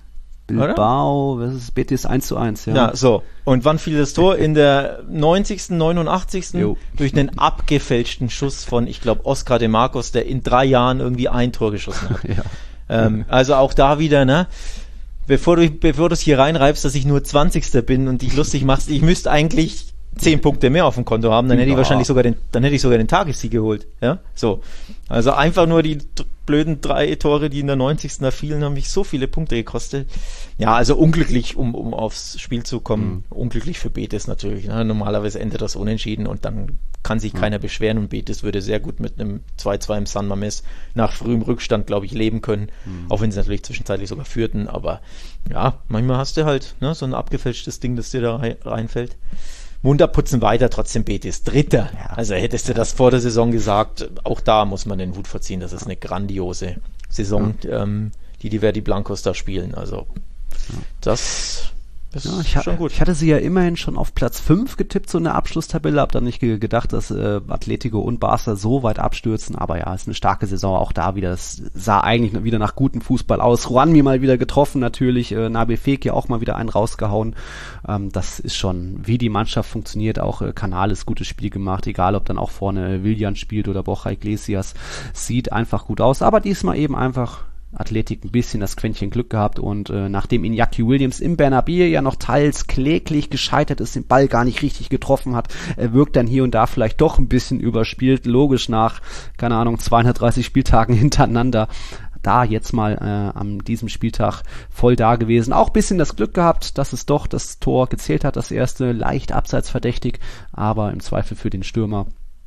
Bilbao, was ist Betis eins zu eins, ja. Ja, so. Und wann fiel das Tor? In der neunzigsten, neunundachtzigsten Jo. durch einen abgefälschten Schuss von, ich glaube, Oscar de Marcos, der in drei Jahren irgendwie ein Tor geschossen hat. ja. ähm, also auch da wieder, ne? Bevor du, bevor du es hier reinreibst, dass ich nur zwanzigster bin und dich lustig machst, ich müsste eigentlich zehn Punkte mehr auf dem Konto haben, dann hätte ja. ich wahrscheinlich sogar den, dann hätte ich sogar den Tagessieg geholt, ja, so. Also einfach nur die d- blöden drei Tore, die in der neunzigsten fielen, haben mich so viele Punkte gekostet. Ja, also unglücklich, um, um aufs Spiel zu kommen, mhm. unglücklich für Betis natürlich, ne? Normalerweise endet das unentschieden und dann kann sich mhm. keiner beschweren und Betis würde sehr gut mit einem zwei zwei im San Mamés nach frühem Rückstand, glaube ich, leben können, mhm. auch wenn sie natürlich zwischenzeitlich sogar führten, aber ja, manchmal hast du halt, ne, so ein abgefälschtes Ding, das dir da rein, reinfällt. Wunder putzen weiter, trotzdem Betis Dritter. Ja. Also hättest du das vor der Saison gesagt, auch da muss man den Hut vorziehen. Das ist eine grandiose Saison, ja. ähm, die die Verdi Blancos da spielen. Also ja. das ist ja, ich, schon gut. Ich hatte sie ja immerhin schon auf Platz fünf getippt, so eine Abschlusstabelle. Hab dann nicht ge- gedacht, dass äh, Atletico und Barca so weit abstürzen. Aber ja, ist eine starke Saison. Auch da wieder. Es sah eigentlich wieder nach gutem Fußball aus. Juanmi mal wieder getroffen natürlich. Äh, Nabil Fekir auch mal wieder einen rausgehauen. Ähm, das ist schon, wie die Mannschaft funktioniert. Auch äh, Canales gutes Spiel gemacht. Egal, ob dann auch vorne Willian spielt oder Borja Iglesias. Sieht einfach gut aus. Aber diesmal eben einfach Athletik ein bisschen das Quäntchen Glück gehabt und äh, nachdem Iñaki Williams im Bernabéu ja noch teils kläglich gescheitert ist, den Ball gar nicht richtig getroffen hat, er wirkt dann hier und da vielleicht doch ein bisschen überspielt, logisch nach, keine Ahnung, zweihundertdreißig Spieltagen hintereinander. Da jetzt mal äh, an diesem Spieltag voll da gewesen. Auch ein bisschen das Glück gehabt, dass es doch das Tor gezählt hat, das erste, leicht abseits verdächtig, aber im Zweifel für den Stürmer.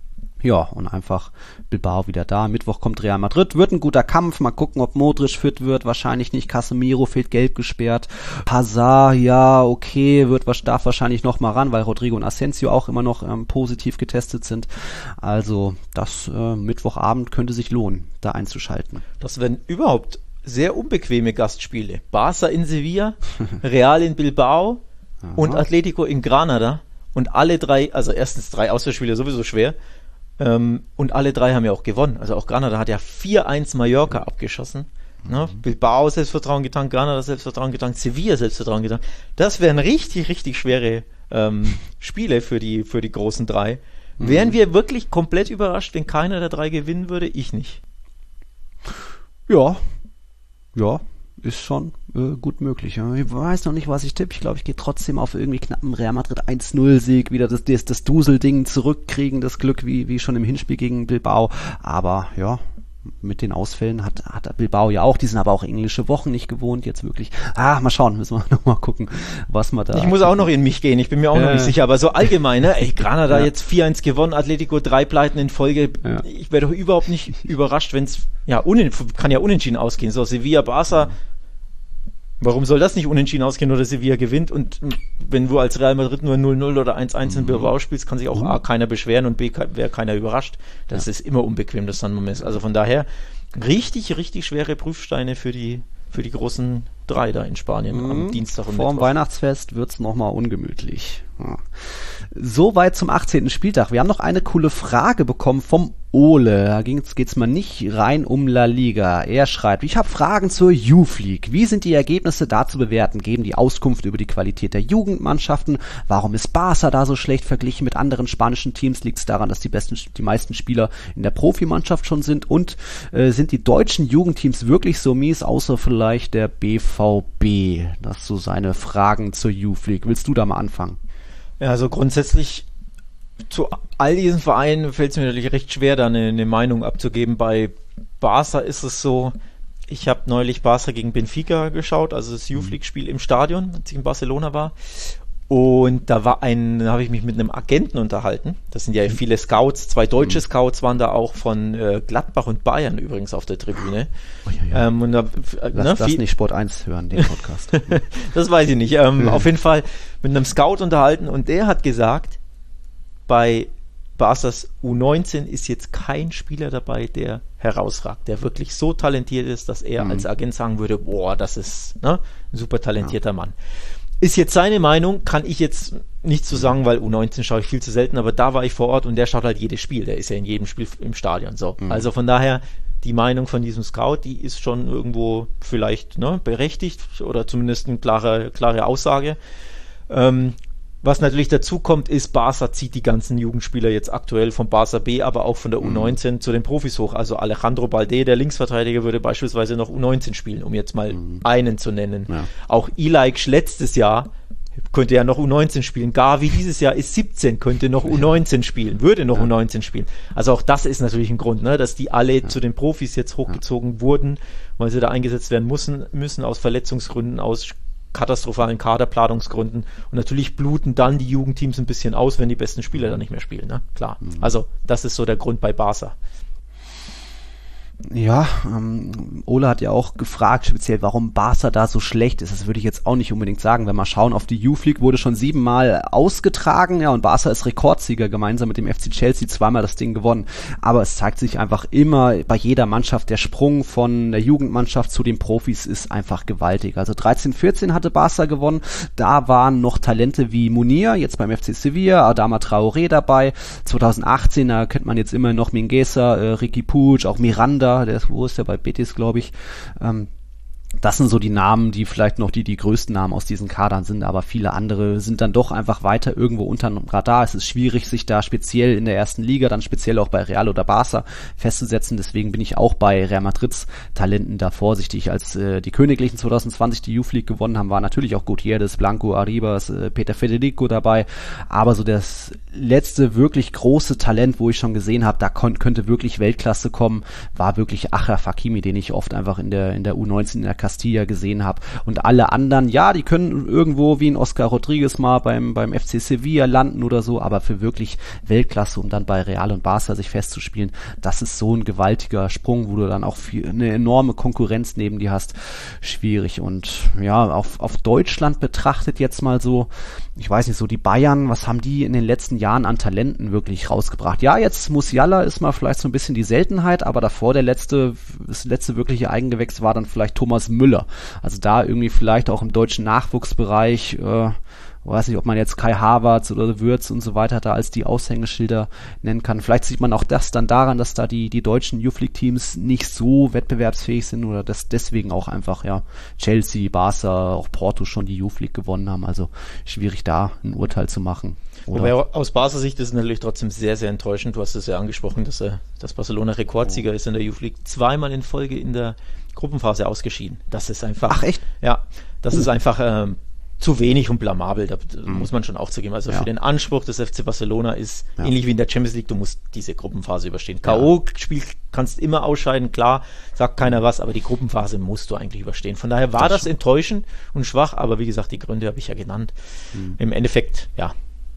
Ja, und einfach Bilbao wieder da. Mittwoch kommt Real Madrid. Wird ein guter Kampf. Mal gucken, ob Modric fit wird. Wahrscheinlich nicht. Casemiro fehlt gelb gesperrt. Hazard, ja, okay, wird, darf wahrscheinlich noch mal ran, weil Rodrigo und Asensio auch immer noch ähm, positiv getestet sind. Also, das äh, Mittwochabend könnte sich lohnen, da einzuschalten. Das werden überhaupt sehr unbequeme Gastspiele. Barca in Sevilla, Real in Bilbao und Atletico in Granada. Und alle drei, also erstens drei Auswärtsspiele sowieso schwer. Ähm, und alle drei haben ja auch gewonnen. Also auch Granada hat ja vier eins Mallorca abgeschossen. Mhm. Ne? Bilbao Selbstvertrauen getankt, Granada Selbstvertrauen getankt, Sevilla Selbstvertrauen getankt. Das wären richtig, richtig schwere ähm, Spiele für die, für die großen drei. Mhm. Wären wir wirklich komplett überrascht, wenn keiner der drei gewinnen würde? Ich nicht. Ja, ja, ist schon äh, gut möglich. Ja. Ich weiß noch nicht, was ich tippe. Ich glaube, ich gehe trotzdem auf irgendwie knappen Real Madrid eins null Sieg, wieder das, das, das Duselding zurückkriegen, das Glück wie, wie schon im Hinspiel gegen Bilbao. Aber ja, mit den Ausfällen hat, hat Bilbao ja auch, die sind aber auch englische Wochen nicht gewohnt, jetzt wirklich. Ah, mal schauen, müssen wir nochmal gucken, was man da... Ich muss auch noch in mich gehen, ich bin mir auch äh. noch nicht sicher, aber so allgemein, ne? Ey, Granada ja. jetzt vier eins gewonnen, Atletico drei Pleiten in Folge, ja. Ich wäre doch überhaupt nicht überrascht, wenn es, ja, unen, kann ja unentschieden ausgehen, so Sevilla, Barca, warum soll das nicht unentschieden ausgehen oder Sevilla gewinnt und wenn du als Real Madrid nur null null oder eins eins in Bilbao spielst, kann sich auch A, keiner beschweren und B, wäre keiner überrascht. Das ja. ist immer unbequem, das dann ist. Also von daher richtig, richtig schwere Prüfsteine für die, für die großen drei da in Spanien mhm. am Dienstag und Vor dem Weihnachtsfest wird's nochmal ungemütlich. Ja. Soweit zum achtzehnten Spieltag. Wir haben noch eine coole Frage bekommen vom Ole. Da geht's, geht's mal nicht rein um La Liga. Er schreibt, ich habe Fragen zur Youth League. Wie sind die Ergebnisse da zu bewerten? Geben die Auskunft über die Qualität der Jugendmannschaften? Warum ist Barca da so schlecht verglichen mit anderen spanischen Teams? Liegt es daran, dass die besten, die meisten Spieler in der Profimannschaft schon sind? Und äh, sind die deutschen Jugendteams wirklich so mies, außer vielleicht der B V B? Das ist so seine Fragen zur Youth League. Willst du da mal anfangen? Ja, also grundsätzlich zu all diesen Vereinen fällt es mir natürlich recht schwer, da eine, eine Meinung abzugeben. Bei Barca ist es so, ich habe neulich Barca gegen Benfica geschaut, also das Youth League-Spiel im Stadion, als ich in Barcelona war. Und da war ein, da habe ich mich mit einem Agenten unterhalten. Das sind ja viele Scouts, zwei deutsche Scouts waren da auch von äh, Gladbach und Bayern übrigens auf der Tribüne. Oh, ja, ja. Ähm, und da, äh, Lass ne, das viel, nicht Sport eins hören, den Podcast. Das weiß ich nicht. Ähm, auf jeden Fall mit einem Scout unterhalten und der hat gesagt, bei Barca's U neunzehn ist jetzt kein Spieler dabei, der herausragt, der wirklich so talentiert ist, dass er mhm. als Agent sagen würde, boah, das ist ne, ein super talentierter ja. Mann. Ist jetzt seine Meinung, kann ich jetzt nicht so sagen, weil U neunzehn schaue ich viel zu selten, aber da war ich vor Ort und der schaut halt jedes Spiel, der ist ja in jedem Spiel im Stadion. So. Mhm. Also von daher, die Meinung von diesem Scout, die ist schon irgendwo vielleicht ne, berechtigt oder zumindest eine klare, klare Aussage. Ähm, was natürlich dazu kommt, ist, Barca zieht die ganzen Jugendspieler jetzt aktuell von Barca B, aber auch von der U neunzehn mhm. zu den Profis hoch. Also Alejandro Balde, der Linksverteidiger, würde beispielsweise noch U neunzehn spielen, um jetzt mal mhm. einen zu nennen. Ja. Auch Ilaik letztes Jahr könnte ja noch U neunzehn spielen. Gavi dieses Jahr ist siebzehn, könnte noch U neunzehn spielen, würde noch ja. U neunzehn spielen. Also auch das ist natürlich ein Grund, ne, dass die alle ja. zu den Profis jetzt hochgezogen ja. wurden, weil sie da eingesetzt werden müssen, müssen aus Verletzungsgründen, aus katastrophalen Kaderplanungsgründen und natürlich bluten dann die Jugendteams ein bisschen aus, wenn die besten Spieler dann nicht mehr spielen, ne? Klar. Mhm. Also das ist so der Grund bei Barca. Ja, ähm, Ole hat ja auch gefragt, speziell, warum Barca da so schlecht ist. Das würde ich jetzt auch nicht unbedingt sagen. Wenn wir schauen, auf die Youth League wurde schon siebenmal ausgetragen, ja, und Barca ist Rekordsieger, gemeinsam mit dem F C Chelsea zweimal das Ding gewonnen. Aber es zeigt sich einfach immer bei jeder Mannschaft, der Sprung von der Jugendmannschaft zu den Profis ist einfach gewaltig. Also dreizehn vierzehn hatte Barca gewonnen. Da waren noch Talente wie Munir, jetzt beim F C Sevilla, Adama Traoré dabei. zwanzig achtzehn, da kennt man jetzt immer noch Mingueza, äh, Riqui Puig, auch Miranda. Der ist, wo ist der, bei Betis, glaube ich. Ähm, das sind so die Namen, die vielleicht noch die, die größten Namen aus diesen Kadern sind, aber viele andere sind dann doch einfach weiter irgendwo unter dem Radar. Es ist schwierig, sich da speziell in der ersten Liga, dann speziell auch bei Real oder Barca festzusetzen. Deswegen bin ich auch bei Real Madrids Talenten da vorsichtig. Als äh, die Königlichen zwanzig zwanzig die Youth League gewonnen haben, war natürlich auch Gutierrez, Blanco, Arribas, äh, Peter Federico dabei. Aber so das letzte wirklich große Talent, wo ich schon gesehen habe, da kon- könnte wirklich Weltklasse kommen, war wirklich Achraf Hakimi, den ich oft einfach in der in der U neunzehn in der Castilla gesehen habe. Und alle anderen, ja, die können irgendwo wie ein Oscar Rodriguez mal beim, beim F C Sevilla landen oder so, aber für wirklich Weltklasse, um dann bei Real und Barca sich festzuspielen, das ist so ein gewaltiger Sprung, wo du dann auch viel, eine enorme Konkurrenz neben dir hast. Schwierig. Und ja, auf, auf Deutschland betrachtet jetzt mal so, ich weiß nicht, so die Bayern, was haben die in den letzten Jahren an Talenten wirklich rausgebracht? Ja, jetzt Musiala ist mal vielleicht so ein bisschen die Seltenheit, aber davor der letzte, das letzte wirkliche Eigengewächs war dann vielleicht Thomas Müller. Also da irgendwie vielleicht auch im deutschen Nachwuchsbereich, äh, weiß nicht, ob man jetzt Kai Havertz oder Würz und so weiter da als die Aushängeschilder nennen kann. Vielleicht sieht man auch das dann daran, dass da die die deutschen Youth League Teams nicht so wettbewerbsfähig sind oder dass deswegen auch einfach ja Chelsea, Barca, auch Porto schon die Youth League gewonnen haben. Also schwierig da ein Urteil zu machen. Oder? Wobei aus Barca Sicht ist es natürlich trotzdem sehr, sehr enttäuschend. Du hast es ja angesprochen, dass, er, dass Barcelona Rekordsieger oh. ist in der Youth League. Zweimal in Folge in der Gruppenphase ausgeschieden. Das ist einfach... Ach echt? Ja, das oh. ist einfach... Ähm, zu wenig und blamabel, da mm. muss man schon auch zugeben. Also ja. für den Anspruch des F C Barcelona ist ja. ähnlich wie in der Champions League, du musst diese Gruppenphase überstehen. K O-Spiel kannst immer ausscheiden, klar, sagt keiner was, aber die Gruppenphase musst du eigentlich überstehen. Von daher war das, das enttäuschend und schwach, aber wie gesagt, die Gründe habe ich ja genannt. Mm. Im Endeffekt, ja,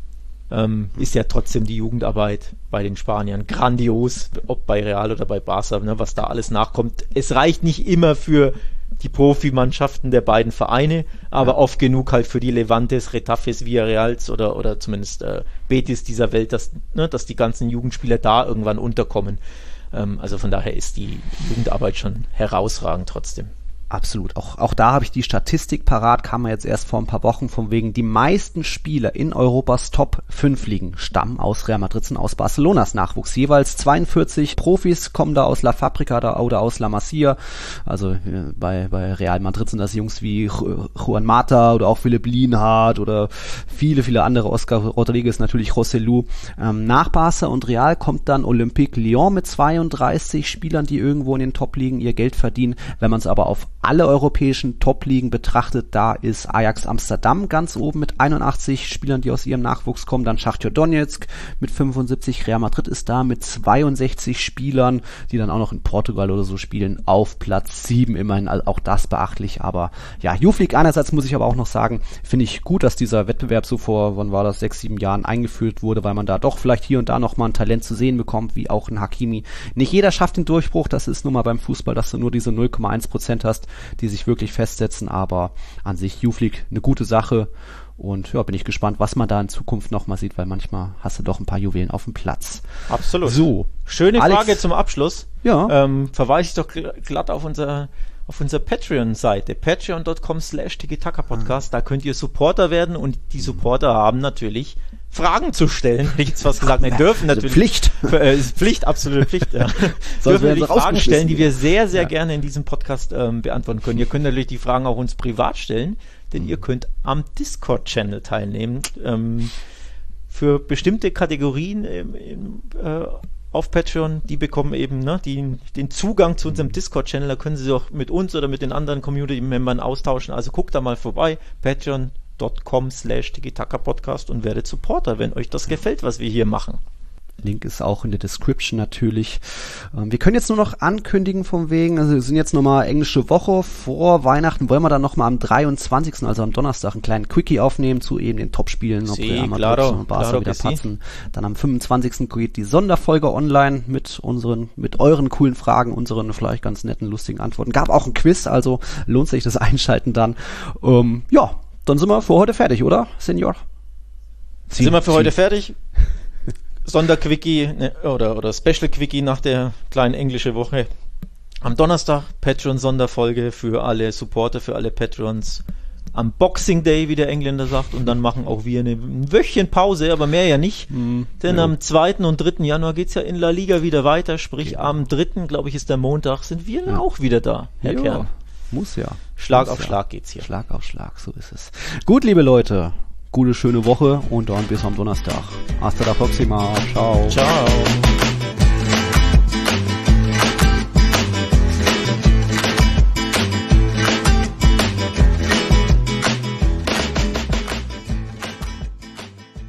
ähm, ist ja trotzdem die Jugendarbeit bei den Spaniern grandios, ob bei Real oder bei Barca, ne, was da alles nachkommt. Es reicht nicht immer für die Profimannschaften der beiden Vereine, aber ja. oft genug halt für die Levantes, Retafes, Villarreals oder, oder zumindest äh, Betis dieser Welt, dass, ne, dass die ganzen Jugendspieler da irgendwann unterkommen. Ähm, also von daher ist die Jugendarbeit schon herausragend trotzdem. Absolut. Auch, auch da habe ich die Statistik parat, kam mir jetzt erst vor ein paar Wochen von wegen, die meisten Spieler in Europas Top fünf Ligen stammen aus Real Madrid und aus Barcelonas Nachwuchs. Jeweils zweiundvierzig Profis kommen da aus La Fabrica da, oder aus La Masia. Also äh, bei, bei Real Madrid sind das Jungs wie Juan Mata oder auch Philipp Lienhardt oder viele, viele andere, Oscar Rodriguez, natürlich Joselu. Ähm, nach Barca und Real kommt dann Olympique Lyon mit zweiunddreißig Spielern, die irgendwo in den Top-Ligen ihr Geld verdienen. Wenn man es aber auf alle europäischen Top-Ligen betrachtet, da ist Ajax Amsterdam ganz oben mit einundachtzig Spielern, die aus ihrem Nachwuchs kommen, dann Schachtar Donetsk mit fünfundsiebzig, Real Madrid ist da mit zweiundsechzig Spielern, die dann auch noch in Portugal oder so spielen, auf Platz sieben, immerhin, also auch das beachtlich, aber ja, Youth League einerseits muss ich aber auch noch sagen, finde ich gut, dass dieser Wettbewerb so vor, wann war das, sechs, sieben Jahren eingeführt wurde, weil man da doch vielleicht hier und da nochmal ein Talent zu sehen bekommt, wie auch ein Hakimi. Nicht jeder schafft den Durchbruch, das ist nun mal beim Fußball, dass du nur diese null Komma eins Prozent hast, die sich wirklich festsetzen, aber an sich Youth League eine gute Sache und ja, bin ich gespannt, was man da in Zukunft noch mal sieht, weil manchmal hast du doch ein paar Juwelen auf dem Platz. Absolut. So. Schöne Alex, Frage zum Abschluss. Ja. Ähm, verweise ich doch glatt auf unser auf unserer Patreon-Seite, patreon dot com slash tiki-taka podcast, da könnt ihr Supporter werden und die Supporter haben natürlich Fragen zu stellen, hätte ich jetzt fast gesagt, ne, dürfen natürlich. Pflicht. Äh, Pflicht, absolute Pflicht, ja. Dürfen natürlich Fragen stellen, die wir sehr, sehr ja. gerne in diesem Podcast ähm, beantworten können. Ihr könnt natürlich die Fragen auch uns privat stellen, denn mhm. ihr könnt am Discord-Channel teilnehmen. Ähm, für bestimmte Kategorien im, im, äh, auf Patreon, die bekommen eben ne, die, den Zugang zu unserem Discord-Channel, da können sie sich auch mit uns oder mit den anderen Community-Membern austauschen. Also guckt da mal vorbei, patreon dot com slash tiki-taka podcast und werdet Supporter, wenn euch das gefällt, was wir hier machen. Link ist auch in der Description natürlich. Ähm, wir können jetzt nur noch ankündigen vom wegen, also wir sind jetzt nochmal englische Woche, vor Weihnachten wollen wir dann nochmal am dreiundzwanzigsten, also am Donnerstag, einen kleinen Quickie aufnehmen zu eben den Topspielen, ob Real Madrid und Barca wieder patzen. Dann am fünfundzwanzigsten geht die Sonderfolge online mit unseren, mit euren coolen Fragen, unseren vielleicht ganz netten, lustigen Antworten. Gab auch ein Quiz, also lohnt sich das Einschalten dann. Ähm, ja, dann sind wir für heute fertig, oder, Senior? Sie, sind wir für Sie. heute fertig? Sonderquickie ne, oder, oder Special Quickie nach der kleinen englische Woche. Am Donnerstag Patreon-Sonderfolge für alle Supporter, für alle Patrons. Am Boxing Day, wie der Engländer sagt. Und dann machen auch wir eine, ein Wöchchen Pause, aber mehr ja nicht. Mm, Denn ja. am zweiten und dritten Januar geht's ja in La Liga wieder weiter. Sprich, ja. am dritten, glaube ich, ist der Montag, sind wir ja. auch wieder da, Herr ja. Kern. Muss ja. Schlag Muss auf ja. Schlag geht's hier. Schlag auf Schlag, so ist es. Gut, liebe Leute, gute, schöne Woche und dann bis am Donnerstag. Hasta la próxima. Ciao. Ciao.